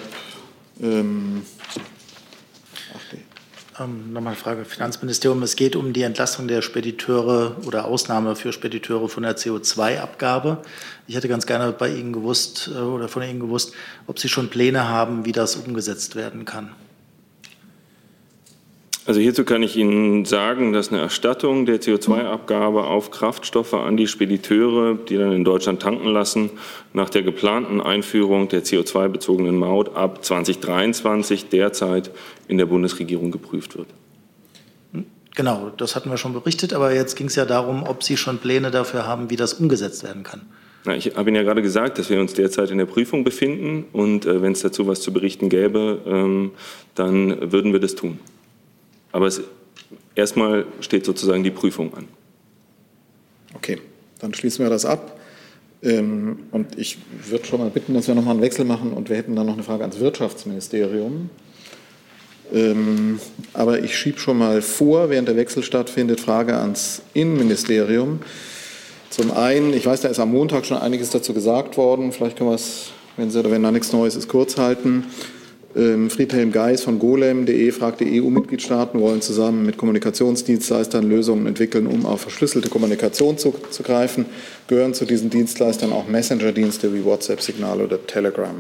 nochmal eine Frage, Finanzministerium. Es geht um die Entlastung der Spediteure oder Ausnahme für Spediteure von der CO2-Abgabe. Ich hätte ganz gerne bei Ihnen gewusst oder von Ihnen gewusst, ob Sie schon Pläne haben, wie das umgesetzt werden kann. Also hierzu kann ich Ihnen sagen, dass eine Erstattung der CO2-Abgabe auf Kraftstoffe an die Spediteure, die dann in Deutschland tanken lassen, nach der geplanten Einführung der CO2-bezogenen Maut ab 2023 derzeit in der Bundesregierung geprüft wird. Genau, das hatten wir schon berichtet, aber jetzt ging es ja darum, ob Sie schon Pläne dafür haben, wie das umgesetzt werden kann. Na, ich habe Ihnen ja gerade gesagt, dass wir uns derzeit in der Prüfung befinden und wenn es dazu was zu berichten gäbe, dann würden wir das tun. Aber erstmal steht sozusagen die Prüfung an. Okay, dann schließen wir das ab. Und ich würde schon mal bitten, dass wir noch mal einen Wechsel machen und wir hätten dann noch eine Frage ans Wirtschaftsministerium. Aber ich schiebe schon mal vor, während der Wechsel stattfindet, Frage ans Innenministerium. Zum einen, ich weiß, da ist am Montag schon einiges dazu gesagt worden. Vielleicht können wir es, wenn da nichts Neues ist, kurz halten. Friedhelm Geis von golem.de fragt, die EU-Mitgliedstaaten wollen zusammen mit Kommunikationsdienstleistern Lösungen entwickeln, um auf verschlüsselte Kommunikation zuzugreifen. Gehören zu diesen Dienstleistern auch Messenger-Dienste wie WhatsApp, Signal oder Telegram?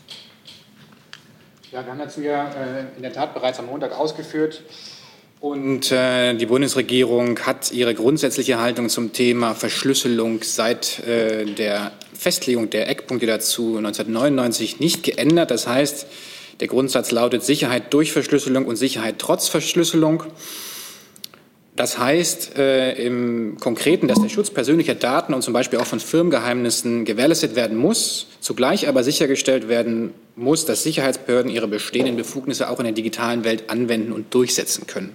Ja, wir haben dazu ja in der Tat bereits am Montag ausgeführt. Und die Bundesregierung hat ihre grundsätzliche Haltung zum Thema Verschlüsselung seit der Festlegung der Eckpunkte dazu 1999 nicht geändert. Das heißt, der Grundsatz lautet Sicherheit durch Verschlüsselung und Sicherheit trotz Verschlüsselung. Das heißt im Konkreten, dass der Schutz persönlicher Daten und zum Beispiel auch von Firmengeheimnissen gewährleistet werden muss, zugleich aber sichergestellt werden muss, dass Sicherheitsbehörden ihre bestehenden Befugnisse auch in der digitalen Welt anwenden und durchsetzen können.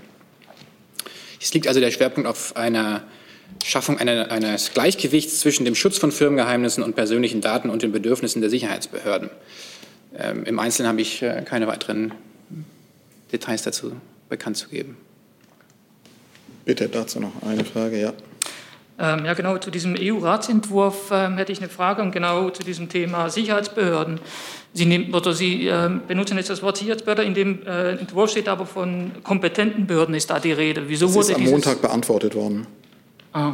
Es liegt also der Schwerpunkt auf einer Schaffung eines Gleichgewichts zwischen dem Schutz von Firmengeheimnissen und persönlichen Daten und den Bedürfnissen der Sicherheitsbehörden. Im Einzelnen habe ich keine weiteren Details dazu bekannt zu geben. Bitte dazu noch eine Frage, ja. Ja, genau, zu diesem EU-Ratsentwurf hätte ich eine Frage und genau zu diesem Thema Sicherheitsbehörden. Sie benutzen jetzt das Wort Sicherheitsbehörde, in dem Entwurf steht aber von kompetenten Behörden ist da die Rede. Wieso das wurde ist am Montag beantwortet worden. Ah.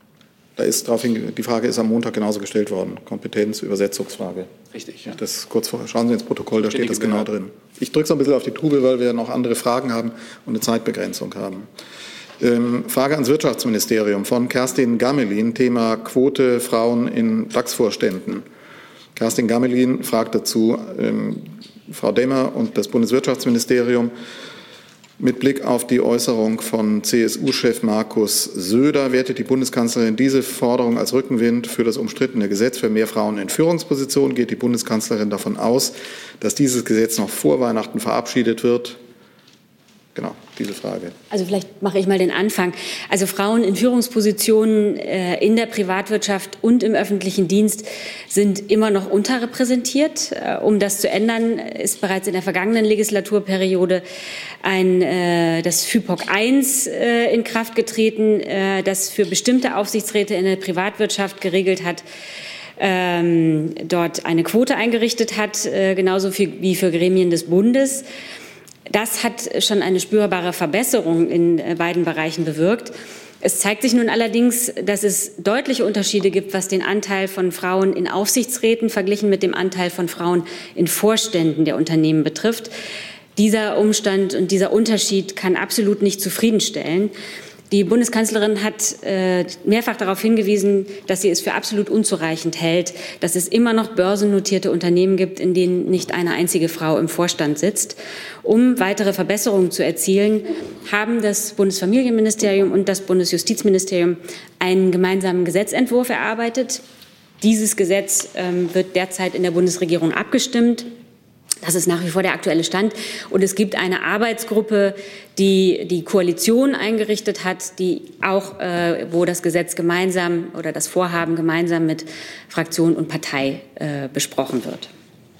Die Frage ist am Montag genauso gestellt worden. Kompetenz, Übersetzungsfrage. Richtig, ja. Das kurz vorher. Schauen Sie ins Protokoll, da steht das genau drin. Ich drücke so ein bisschen auf die Tube, weil wir noch andere Fragen haben und eine Zeitbegrenzung haben. Frage ans Wirtschaftsministerium von Kerstin Gamelin, Thema Quote Frauen in DAX-Vorständen. Kerstin Gamelin fragt dazu Frau Demmer und das Bundeswirtschaftsministerium: Mit Blick auf die Äußerung von CSU-Chef Markus Söder wertet die Bundeskanzlerin diese Forderung als Rückenwind für das umstrittene Gesetz für mehr Frauen in Führungspositionen. Geht die Bundeskanzlerin davon aus, dass dieses Gesetz noch vor Weihnachten verabschiedet wird? Genau, diese Frage. Also vielleicht mache ich mal den Anfang. Also Frauen in Führungspositionen in der Privatwirtschaft und im öffentlichen Dienst sind immer noch unterrepräsentiert. Um das zu ändern, ist bereits in der vergangenen Legislaturperiode das FÜPOC I in Kraft getreten, das für bestimmte Aufsichtsräte in der Privatwirtschaft geregelt hat, dort eine Quote eingerichtet hat, genauso wie für Gremien des Bundes. Das hat schon eine spürbare Verbesserung in beiden Bereichen bewirkt. Es zeigt sich nun allerdings, dass es deutliche Unterschiede gibt, was den Anteil von Frauen in Aufsichtsräten verglichen mit dem Anteil von Frauen in Vorständen der Unternehmen betrifft. Dieser Umstand und dieser Unterschied kann absolut nicht zufriedenstellen. Die Bundeskanzlerin hat mehrfach darauf hingewiesen, dass sie es für absolut unzureichend hält, dass es immer noch börsennotierte Unternehmen gibt, in denen nicht eine einzige Frau im Vorstand sitzt. Um weitere Verbesserungen zu erzielen, haben das Bundesfamilienministerium und das Bundesjustizministerium einen gemeinsamen Gesetzentwurf erarbeitet. Dieses Gesetz wird derzeit in der Bundesregierung abgestimmt. Das ist nach wie vor der aktuelle Stand. Und es gibt eine Arbeitsgruppe, die die Koalition eingerichtet hat, die auch, wo das Gesetz gemeinsam oder das Vorhaben gemeinsam mit Fraktion und Partei besprochen wird.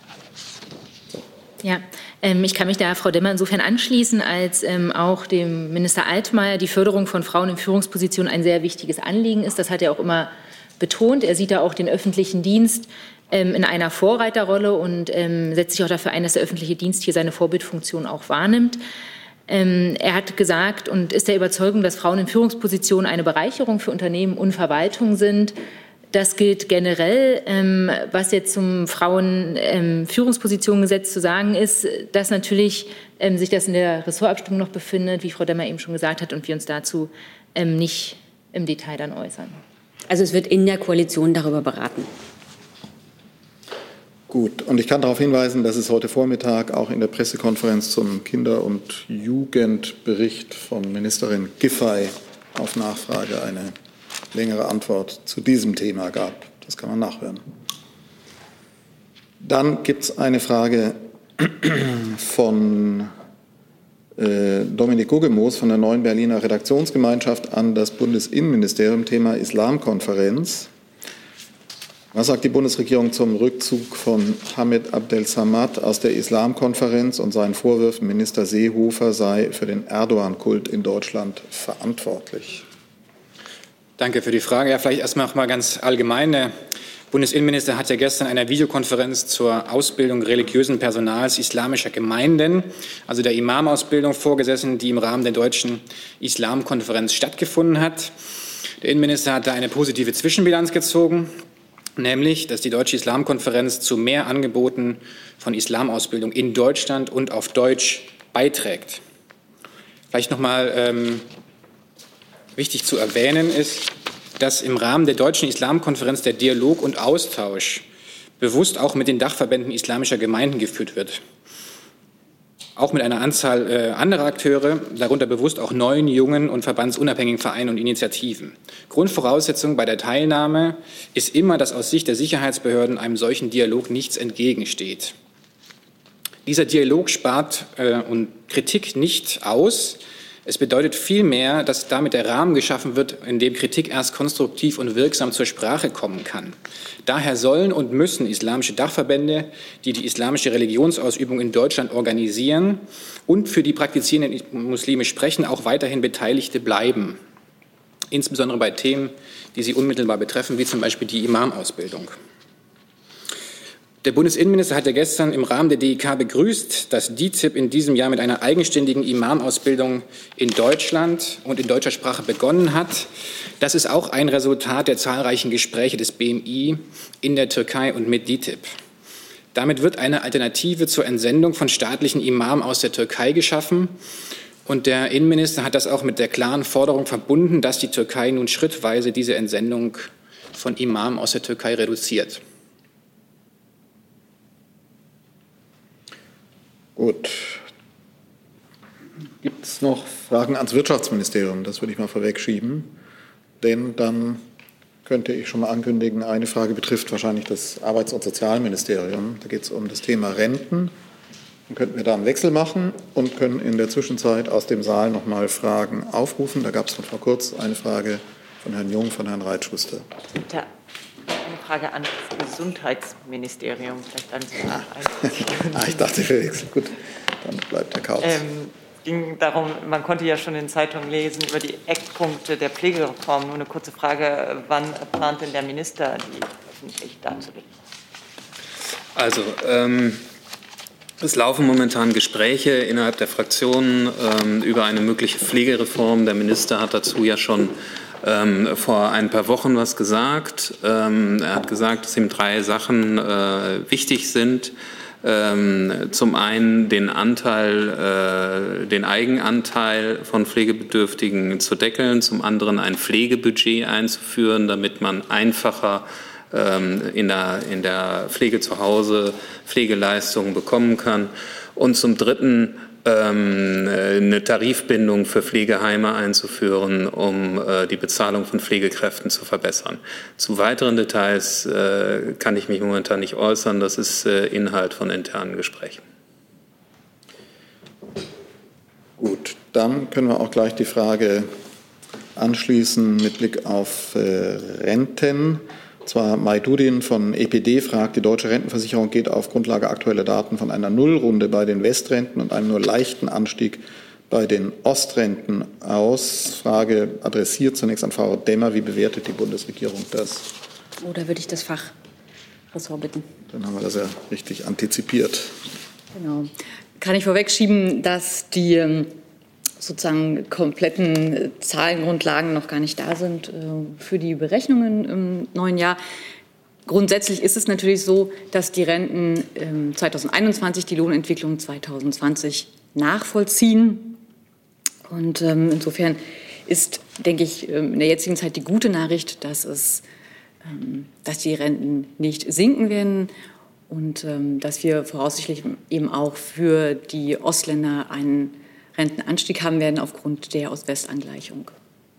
Ja, ich kann mich da Frau Demmer insofern anschließen, als auch dem Minister Altmaier die Förderung von Frauen in Führungspositionen ein sehr wichtiges Anliegen ist. Das hat er auch immer betont. Er sieht da auch den öffentlichen Dienst in einer Vorreiterrolle und setzt sich auch dafür ein, dass der öffentliche Dienst hier seine Vorbildfunktion auch wahrnimmt. Er hat gesagt und ist der Überzeugung, dass Frauen in Führungspositionen eine Bereicherung für Unternehmen und Verwaltung sind. Das gilt generell. Was jetzt zum Frauenführungspositionengesetz zu sagen ist, dass natürlich sich das in der Ressortabstimmung noch befindet, wie Frau Demmer eben schon gesagt hat, und wir uns dazu nicht im Detail dann äußern. Also es wird in der Koalition darüber beraten. Gut, und ich kann darauf hinweisen, dass es heute Vormittag auch in der Pressekonferenz zum Kinder- und Jugendbericht von Ministerin Giffey auf Nachfrage eine längere Antwort zu diesem Thema gab. Das kann man nachhören. Dann gibt es eine Frage von Dominik Guggemoos von der Neuen Berliner Redaktionsgemeinschaft an das Bundesinnenministerium, Thema Islamkonferenz. Was sagt die Bundesregierung zum Rückzug von Hamid Abdel Samad aus der Islamkonferenz und seinen Vorwürfen, Minister Seehofer sei für den Erdogan-Kult in Deutschland verantwortlich? Danke für die Frage. Ja, vielleicht erstmal noch mal ganz allgemeine Bundesinnenminister hat ja gestern in einer Videokonferenz zur Ausbildung religiösen Personals islamischer Gemeinden, also der Imamausbildung, vorgesessen, die im Rahmen der Deutschen Islamkonferenz stattgefunden hat. Der Innenminister hat da eine positive Zwischenbilanz gezogen, nämlich, dass die Deutsche Islamkonferenz zu mehr Angeboten von Islamausbildung in Deutschland und auf Deutsch beiträgt. Vielleicht noch mal wichtig zu erwähnen ist, dass im Rahmen der Deutschen Islamkonferenz der Dialog und Austausch bewusst auch mit den Dachverbänden islamischer Gemeinden geführt wird. Auch mit einer Anzahl anderer Akteure, darunter bewusst auch 9 jungen und verbandsunabhängigen Vereinen und Initiativen. Grundvoraussetzung bei der Teilnahme ist immer, dass aus Sicht der Sicherheitsbehörden einem solchen Dialog nichts entgegensteht. Dieser Dialog spart und Kritik nicht aus. Es bedeutet vielmehr, dass damit der Rahmen geschaffen wird, in dem Kritik erst konstruktiv und wirksam zur Sprache kommen kann. Daher sollen und müssen islamische Dachverbände, die die islamische Religionsausübung in Deutschland organisieren und für die praktizierenden Muslime sprechen, auch weiterhin Beteiligte bleiben. Insbesondere bei Themen, die sie unmittelbar betreffen, wie zum Beispiel die Imamausbildung. Der Bundesinnenminister hat ja gestern im Rahmen der DIK begrüßt, dass DITIB in diesem Jahr mit einer eigenständigen Imamausbildung in Deutschland und in deutscher Sprache begonnen hat. Das ist auch ein Resultat der zahlreichen Gespräche des BMI in der Türkei und mit DITIB. Damit wird eine Alternative zur Entsendung von staatlichen Imamen aus der Türkei geschaffen. Und der Innenminister hat das auch mit der klaren Forderung verbunden, dass die Türkei nun schrittweise diese Entsendung von Imamen aus der Türkei reduziert. Gut. Gibt es noch Fragen ans Wirtschaftsministerium? Das würde ich mal vorwegschieben. Denn dann könnte ich schon mal ankündigen, eine Frage betrifft wahrscheinlich das Arbeits- und Sozialministerium. Da geht es um das Thema Renten. Dann könnten wir da einen Wechsel machen und können in der Zwischenzeit aus dem Saal noch mal Fragen aufrufen. Da gab es noch vor kurzem eine Frage von Herrn Jung, von Herrn Reitschuster. Bitte. Eine Frage an das Gesundheitsministerium. Vielleicht an Sie. Ich dachte, wir wechseln. Gut, dann bleibt Herr Kautz. Ging darum, man konnte ja schon in Zeitungen lesen über die Eckpunkte der Pflegereform. Nur eine kurze Frage, wann plant denn der Minister, die öffentlich darzulegen? Also, es laufen momentan Gespräche innerhalb der Fraktionen über eine mögliche Pflegereform. Der Minister hat dazu ja schon vor ein paar Wochen was gesagt. Er hat gesagt, dass ihm 3 Sachen wichtig sind. Zum einen den Eigenanteil von Pflegebedürftigen zu deckeln, zum anderen ein Pflegebudget einzuführen, damit man einfacher in der Pflege zu Hause Pflegeleistungen bekommen kann, und zum dritten eine Tarifbindung für Pflegeheime einzuführen, um die Bezahlung von Pflegekräften zu verbessern. Zu weiteren Details kann ich mich momentan nicht äußern. Das ist Inhalt von internen Gesprächen. Gut, dann können wir auch gleich die Frage anschließen mit Blick auf Renten. Und zwar Majdudin von EPD fragt, die deutsche Rentenversicherung geht auf Grundlage aktueller Daten von einer Nullrunde bei den Westrenten und einem nur leichten Anstieg bei den Ostrenten aus. Frage adressiert zunächst an Frau Demmer. Wie bewertet die Bundesregierung das? Oder würde ich das Fachressort bitten? Dann haben wir das ja richtig antizipiert. Genau. Kann ich vorwegschieben, dass die sozusagen kompletten Zahlengrundlagen noch gar nicht da sind für die Berechnungen im neuen Jahr. Grundsätzlich ist es natürlich so, dass die Renten 2021 die Lohnentwicklung 2020 nachvollziehen. Und insofern ist, denke ich, in der jetzigen Zeit die gute Nachricht, dass die Renten nicht sinken werden und dass wir voraussichtlich eben auch für die Ostländer einen Rentenanstieg haben werden aufgrund der Ost-West-Angleichung.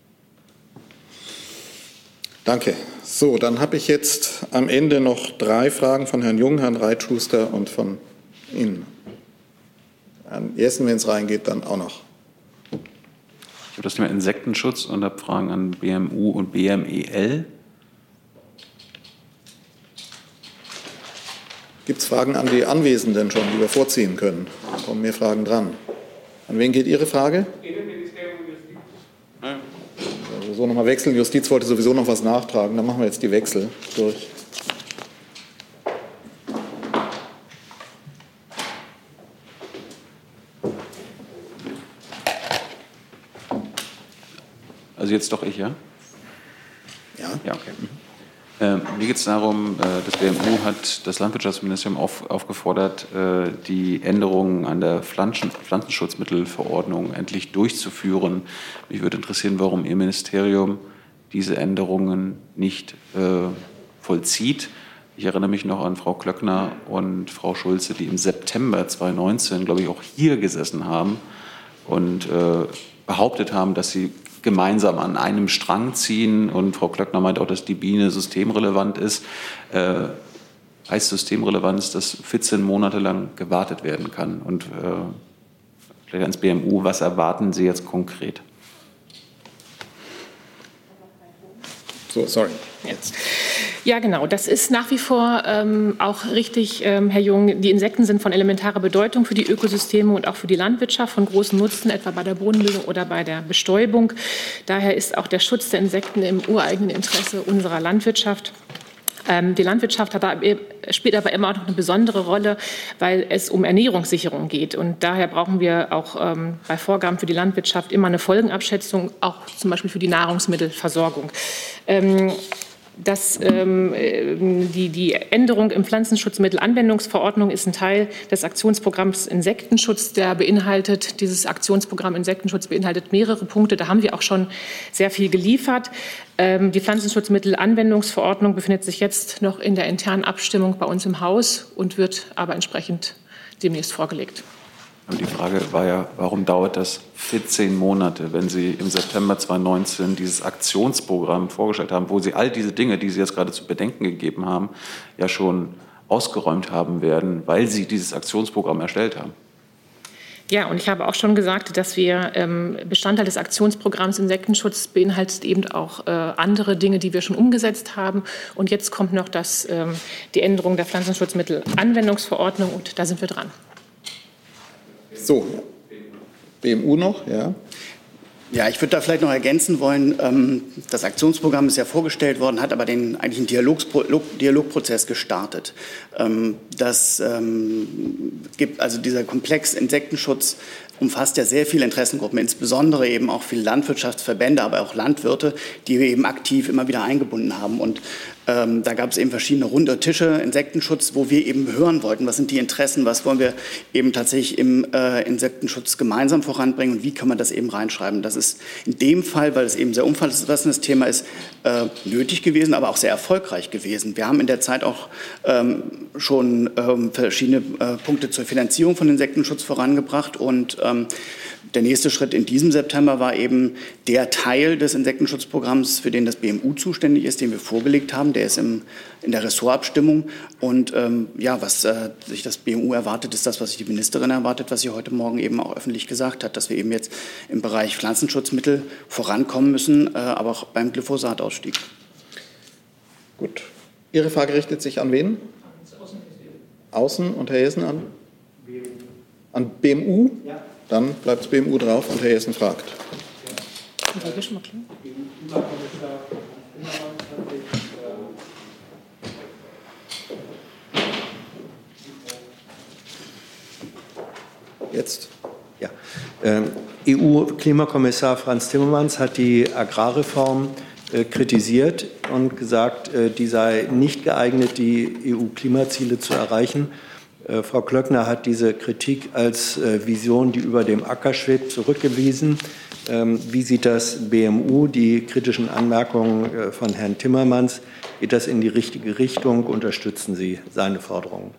Danke. So, dann habe ich jetzt am Ende noch 3 Fragen von Herrn Jung, Herrn Reitschuster und von Ihnen. Herrn Jessen, wenn es reingeht, dann auch noch. Ich habe das Thema Insektenschutz und habe Fragen an BMU und BMEL. Gibt es Fragen an die Anwesenden schon, die wir vorziehen können? Da kommen mehr Fragen dran. An wen geht Ihre Frage? Innenministerium und Justiz. Sowieso nochmal wechseln. Justiz wollte sowieso noch was nachtragen. Dann machen wir jetzt die Wechsel durch. Also jetzt doch ich, ja? Ja. Ja, okay. Mir geht es darum, das BMU hat das Landwirtschaftsministerium aufgefordert, die Änderungen an der Pflanzenschutzmittelverordnung endlich durchzuführen. Mich würde interessieren, warum Ihr Ministerium diese Änderungen nicht vollzieht. Ich erinnere mich noch an Frau Klöckner und Frau Schulze, die im September 2019, glaube ich, auch hier gesessen haben und behauptet haben, dass sie gemeinsam an einem Strang ziehen. Und Frau Klöckner meint auch, dass die Biene systemrelevant ist. Heißt Systemrelevanz, dass 14 Monate lang gewartet werden kann? Und vielleicht ans BMU, was erwarten Sie jetzt konkret? So, sorry. Jetzt. Ja, genau. Das ist nach wie vor auch richtig, Herr Jung. Die Insekten sind von elementarer Bedeutung für die Ökosysteme und auch für die Landwirtschaft von großem Nutzen, etwa bei der Bodenbildung oder bei der Bestäubung. Daher ist auch der Schutz der Insekten im ureigenen Interesse unserer Landwirtschaft. Die Landwirtschaft spielt aber immer auch noch eine besondere Rolle, weil es um Ernährungssicherung geht. Und daher brauchen wir auch bei Vorgaben für die Landwirtschaft immer eine Folgenabschätzung, auch zum Beispiel für die Nahrungsmittelversorgung. Die Änderung im Pflanzenschutzmittelanwendungsverordnung ist ein Teil des Aktionsprogramms Insektenschutz. Dieses Aktionsprogramm Insektenschutz beinhaltet mehrere Punkte. Da haben wir auch schon sehr viel geliefert. Die Pflanzenschutzmittelanwendungsverordnung befindet sich jetzt noch in der internen Abstimmung bei uns im Haus und wird aber entsprechend demnächst vorgelegt. Und die Frage war ja, warum dauert das 14 Monate, wenn Sie im September 2019 dieses Aktionsprogramm vorgestellt haben, wo Sie all diese Dinge, die Sie jetzt gerade zu bedenken gegeben haben, ja schon ausgeräumt haben werden, weil Sie dieses Aktionsprogramm erstellt haben? Ja, und ich habe auch schon gesagt, dass wir Bestandteil des Aktionsprogramms Insektenschutz beinhaltet eben auch andere Dinge, die wir schon umgesetzt haben. Und jetzt kommt noch die Änderung der Pflanzenschutzmittelanwendungsverordnung und da sind wir dran. So, BMU noch, ja. Ja, ich würde da vielleicht noch ergänzen wollen, das Aktionsprogramm ist ja vorgestellt worden, hat aber den eigentlichen Dialogprozess gestartet. Gibt also dieser Komplex Insektenschutz umfasst ja sehr viele Interessengruppen, insbesondere eben auch viele Landwirtschaftsverbände, aber auch Landwirte, die wir eben aktiv immer wieder eingebunden haben. Und da gab es eben verschiedene runde Tische, Insektenschutz, wo wir eben hören wollten, was sind die Interessen, was wollen wir eben tatsächlich im Insektenschutz gemeinsam voranbringen und wie kann man das eben reinschreiben. Das ist in dem Fall, weil es eben ein sehr umfassendes Thema ist, nötig gewesen, aber auch sehr erfolgreich gewesen. Wir haben in der Zeit auch schon verschiedene Punkte zur Finanzierung von Insektenschutz vorangebracht und der nächste Schritt in diesem September war eben der Teil des Insektenschutzprogramms, für den das BMU zuständig ist, den wir vorgelegt haben. Der ist in der Ressortabstimmung. Und was sich das BMU erwartet, ist das, was sich die Ministerin erwartet, was sie heute Morgen eben auch öffentlich gesagt hat, dass wir eben jetzt im Bereich Pflanzenschutzmittel vorankommen müssen, aber auch beim Glyphosatausstieg. Gut. Ihre Frage richtet sich an wen? Außen und Herr Jessen an? An BMU? Ja. Dann bleibt das BMU drauf und Herr Jessen fragt. Jetzt. Ja. EU-Klimakommissar Frans Timmermans hat die Agrarreform kritisiert und gesagt, die sei nicht geeignet, die EU-Klimaziele zu erreichen. Frau Klöckner hat diese Kritik als Vision, die über dem Acker schwebt, zurückgewiesen. Wie sieht das BMU, die kritischen Anmerkungen von Herrn Timmermans? Geht das in die richtige Richtung? Unterstützen Sie seine Forderungen?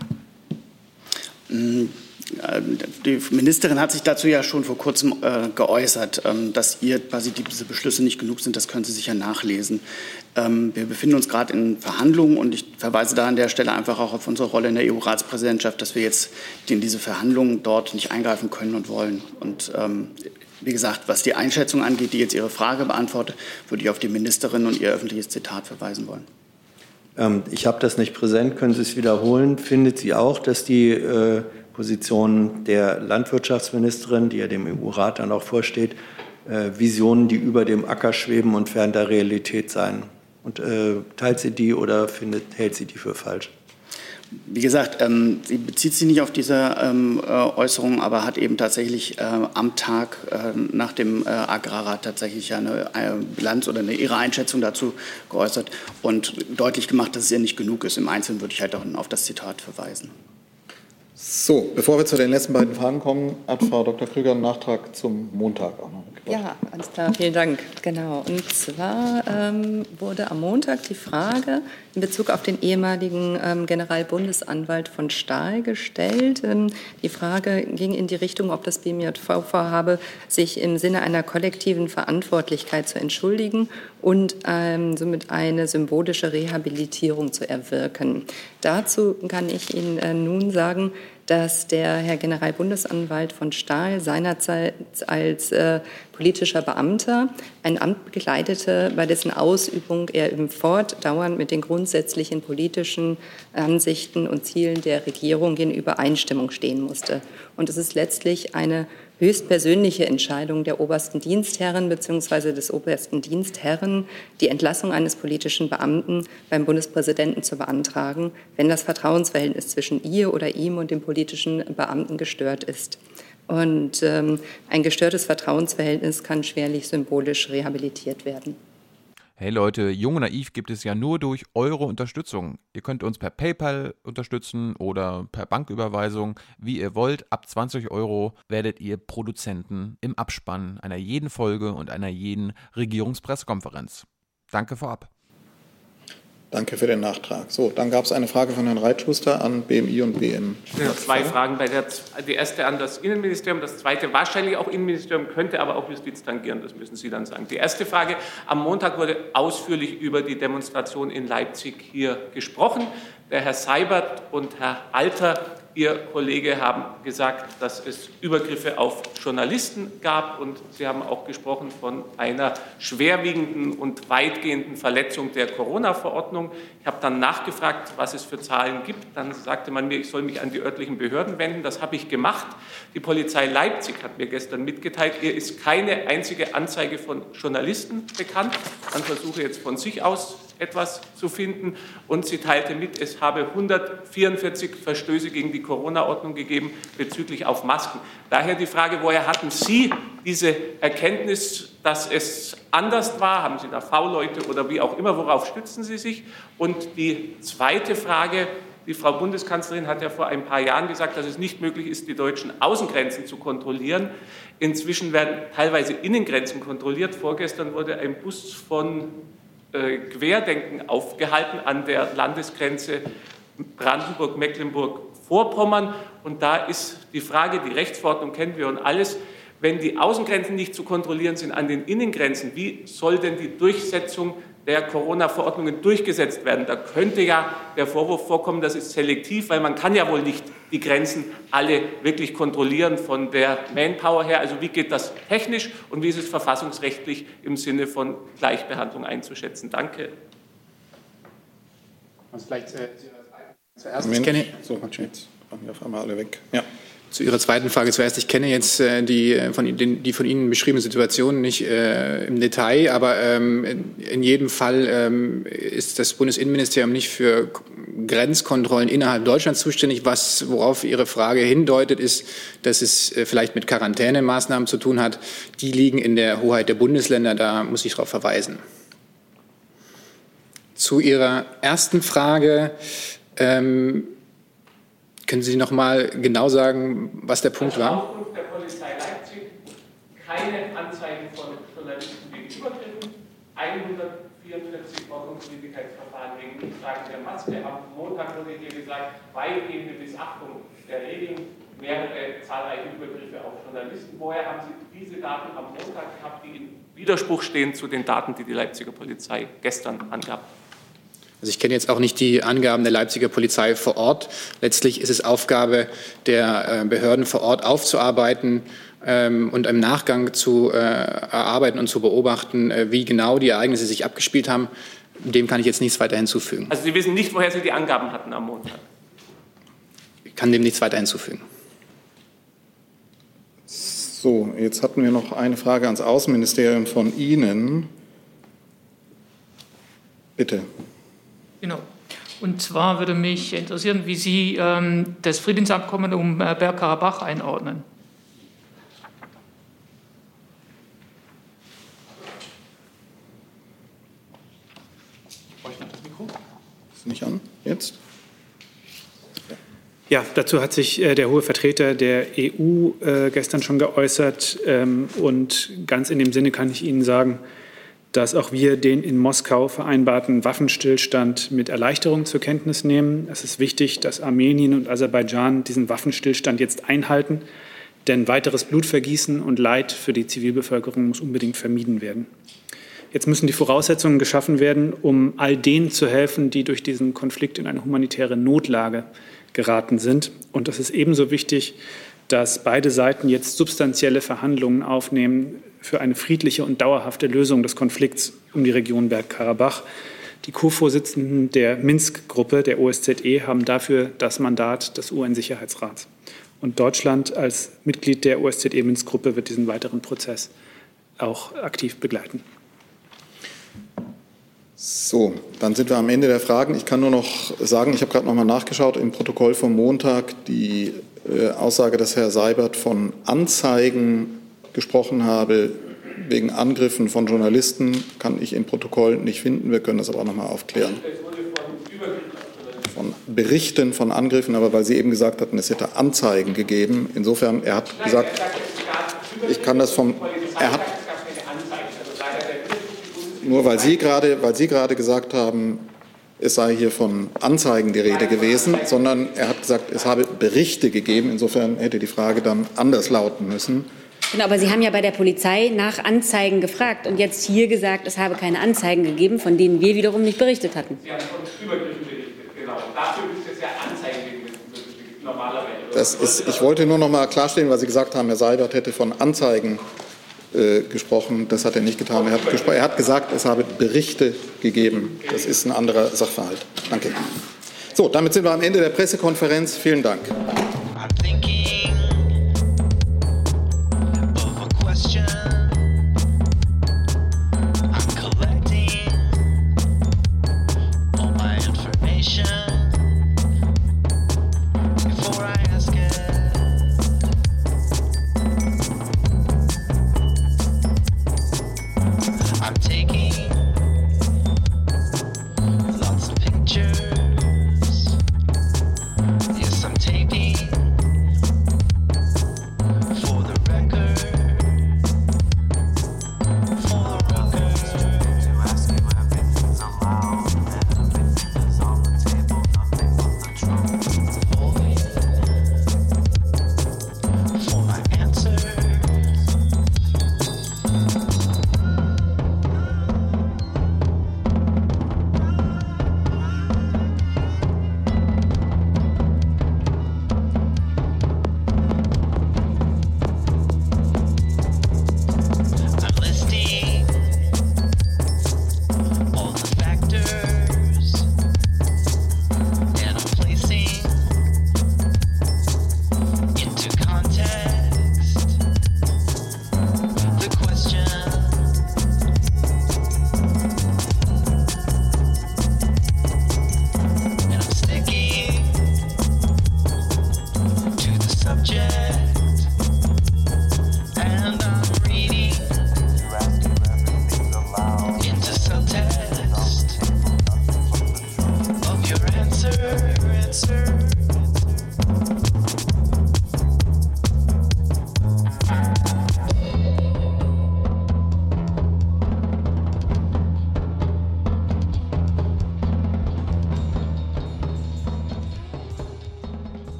Die Ministerin hat sich dazu ja schon vor kurzem geäußert, dass ihr quasi diese Beschlüsse nicht genug sind. Das können Sie sicher nachlesen. Wir befinden uns gerade in Verhandlungen und ich verweise da an der Stelle einfach auch auf unsere Rolle in der EU-Ratspräsidentschaft, dass wir jetzt in diese Verhandlungen dort nicht eingreifen können und wollen. Und wie gesagt, was die Einschätzung angeht, die jetzt Ihre Frage beantwortet, würde ich auf die Ministerin und ihr öffentliches Zitat verweisen wollen. Ich habe das nicht präsent. Können Sie es wiederholen? Findet sie auch, dass die Position der Landwirtschaftsministerin, die ja dem EU-Rat dann auch vorsteht, Visionen, die über dem Acker schweben und fern der Realität seien? Und teilt sie die oder hält sie die für falsch? Wie gesagt, sie bezieht sich nicht auf diese Äußerung, aber hat eben tatsächlich am Tag nach dem Agrarrat tatsächlich eine Bilanz oder ihre Einschätzung dazu geäußert und deutlich gemacht, dass es ihr nicht genug ist. Im Einzelnen würde ich halt auch auf das Zitat verweisen. So, bevor wir zu den letzten beiden Fragen kommen, hat Frau Dr. Krüger einen Nachtrag zum Montag auch noch mitgebracht. Ja, alles klar, vielen Dank. Genau. Und zwar wurde am Montag die Frage in Bezug auf den ehemaligen Generalbundesanwalt von Stahl gestellt. Die Frage ging in die Richtung, ob das BMJV vorhabe, sich im Sinne einer kollektiven Verantwortlichkeit zu entschuldigen und somit eine symbolische Rehabilitierung zu erwirken. Dazu kann ich Ihnen nun sagen, dass der Herr Generalbundesanwalt von Stahl seinerzeit als politischer Beamter ein Amt bekleidete, bei dessen Ausübung er eben fortdauernd mit den grundsätzlichen politischen Ansichten und Zielen der Regierung in Übereinstimmung stehen musste. Und es ist letztlich eine höchstpersönliche Entscheidung der obersten Dienstherren bzw. des obersten Dienstherren, die Entlassung eines politischen Beamten beim Bundespräsidenten zu beantragen, wenn das Vertrauensverhältnis zwischen ihr oder ihm und dem politischen Beamten gestört ist. Und ein gestörtes Vertrauensverhältnis kann schwerlich symbolisch rehabilitiert werden. Hey Leute, Jung und Naiv gibt es ja nur durch eure Unterstützung. Ihr könnt uns per PayPal unterstützen oder per Banküberweisung, wie ihr wollt. Ab 20 € werdet ihr Produzenten im Abspann einer jeden Folge und einer jeden Regierungspressekonferenz. Danke vorab. Danke für den Nachtrag. So, dann gab es eine Frage von Herrn Reitschuster an BMI und BM. Ja, zwei Fragen. Die erste an das Innenministerium, das zweite wahrscheinlich auch Innenministerium, könnte aber auch Justiz tangieren, das müssen Sie dann sagen. Die erste Frage, am Montag wurde ausführlich über die Demonstration in Leipzig hier gesprochen. Der Herr Seibert und Herr Alter, Ihr Kollege, haben gesagt, dass es Übergriffe auf Journalisten gab und Sie haben auch gesprochen von einer schwerwiegenden und weitgehenden Verletzung der Corona-Verordnung. Ich habe dann nachgefragt, was es für Zahlen gibt. Dann sagte man mir, ich soll mich an die örtlichen Behörden wenden. Das habe ich gemacht. Die Polizei Leipzig hat mir gestern mitgeteilt, ihr ist keine einzige Anzeige von Journalisten bekannt. Man versuche jetzt von sich aus etwas zu finden. Und sie teilte mit, es habe 144 Verstöße gegen die Corona-Ordnung gegeben bezüglich auf Masken. Daher die Frage, woher hatten Sie diese Erkenntnis, dass es anders war? Haben Sie da V-Leute oder wie auch immer? Worauf stützen Sie sich? Und die zweite Frage, die Frau Bundeskanzlerin hat ja vor ein paar Jahren gesagt, dass es nicht möglich ist, die deutschen Außengrenzen zu kontrollieren. Inzwischen werden teilweise Innengrenzen kontrolliert. Vorgestern wurde ein Bus von Querdenken aufgehalten an der Landesgrenze Brandenburg-Mecklenburg-Vorpommern. Und da ist die Frage, die Rechtsverordnung kennen wir und alles, wenn die Außengrenzen nicht zu kontrollieren sind an den Innengrenzen, wie soll denn die Durchsetzung der Corona-Verordnungen durchgesetzt werden? Da könnte ja der Vorwurf vorkommen, das ist selektiv, weil man kann ja wohl nicht die Grenzen alle wirklich kontrollieren von der Manpower her. Also wie geht das technisch und wie ist es verfassungsrechtlich im Sinne von Gleichbehandlung einzuschätzen? Danke. Vielleicht zuerst, ich kenne jetzt waren wir auf einmal alle weg. Ja. Zu Ihrer zweiten Frage zuerst. Ich kenne jetzt die von Ihnen beschriebene Situation nicht im Detail, aber in jedem Fall ist das Bundesinnenministerium nicht für Grenzkontrollen innerhalb Deutschlands zuständig. Worauf Ihre Frage hindeutet, ist, dass es vielleicht mit Quarantänemaßnahmen zu tun hat. Die liegen in der Hoheit der Bundesländer, da muss ich darauf verweisen. Zu Ihrer ersten Frage können Sie noch mal genau sagen, was der Punkt war? Aufruf der Polizei Leipzig, keine Anzeigen von Journalisten wegen Übergriffen, 144 Ordnungswidrigkeitsverfahren wegen Nichttragen der Maske. Am Montag wurde hier gesagt, weitgehende Missachtung der Regeln, mehrere zahlreiche Übergriffe auf Journalisten. Woher haben Sie diese Daten am Montag gehabt, die in Widerspruch stehen zu den Daten, die die Leipziger Polizei gestern angab? Also ich kenne jetzt auch nicht die Angaben der Leipziger Polizei vor Ort. Letztlich ist es Aufgabe der Behörden vor Ort aufzuarbeiten und im Nachgang zu erarbeiten und zu beobachten, wie genau die Ereignisse sich abgespielt haben. Dem kann ich jetzt nichts weiter hinzufügen. Also Sie wissen nicht, woher Sie die Angaben hatten am Montag? Ich kann dem nichts weiter hinzufügen. So, jetzt hatten wir noch eine Frage ans Außenministerium von Ihnen. Bitte. Genau. Und zwar würde mich interessieren, wie Sie das Friedensabkommen um Bergkarabach einordnen. Ist nicht an jetzt? Ja, dazu hat sich der hohe Vertreter der EU gestern schon geäußert. Und ganz in dem Sinne kann ich Ihnen sagen, dass auch wir den in Moskau vereinbarten Waffenstillstand mit Erleichterung zur Kenntnis nehmen. Es ist wichtig, dass Armenien und Aserbaidschan diesen Waffenstillstand jetzt einhalten, denn weiteres Blutvergießen und Leid für die Zivilbevölkerung muss unbedingt vermieden werden. Jetzt müssen die Voraussetzungen geschaffen werden, um all denen zu helfen, die durch diesen Konflikt in eine humanitäre Notlage geraten sind. Und es ist ebenso wichtig, dass beide Seiten jetzt substanzielle Verhandlungen aufnehmen für eine friedliche und dauerhafte Lösung des Konflikts um die Region Bergkarabach. Die Co-Vorsitzenden der Minsk-Gruppe, der OSZE, haben dafür das Mandat des UN-Sicherheitsrats. Und Deutschland als Mitglied der OSZE-Minsk-Gruppe wird diesen weiteren Prozess auch aktiv begleiten. So, dann sind wir am Ende der Fragen. Ich kann nur noch sagen, ich habe gerade noch mal nachgeschaut im Protokoll vom Montag, die Aussage, dass Herr Seibert von Anzeigen gesprochen habe wegen Angriffen von Journalisten, kann ich im Protokoll nicht finden. Wir können das aber auch noch mal aufklären. Von Berichten von Angriffen, aber weil Sie eben gesagt hatten, es hätte Anzeigen gegeben. Insofern, er hat gesagt, ich kann das vom, er hat, nur weil Sie gerade gesagt haben, es sei hier von Anzeigen die Rede gewesen, sondern er hat gesagt, es habe Berichte gegeben. Insofern hätte die Frage dann anders lauten müssen. Genau, aber Sie haben ja bei der Polizei nach Anzeigen gefragt und jetzt hier gesagt, es habe keine Anzeigen gegeben, von denen wir wiederum nicht berichtet hatten. Sie haben von Übergriffen berichtet, genau. Dafür ist es ja Anzeigen gegen normalerweise. Das ist, ich wollte nur noch mal klarstellen, weil Sie gesagt haben, Herr Seibert hätte von Anzeigen gesprochen. Das hat er nicht getan. Er hat gesagt, es habe Berichte gegeben. Das ist ein anderer Sachverhalt. Danke. So, damit sind wir am Ende der Pressekonferenz. Vielen Dank.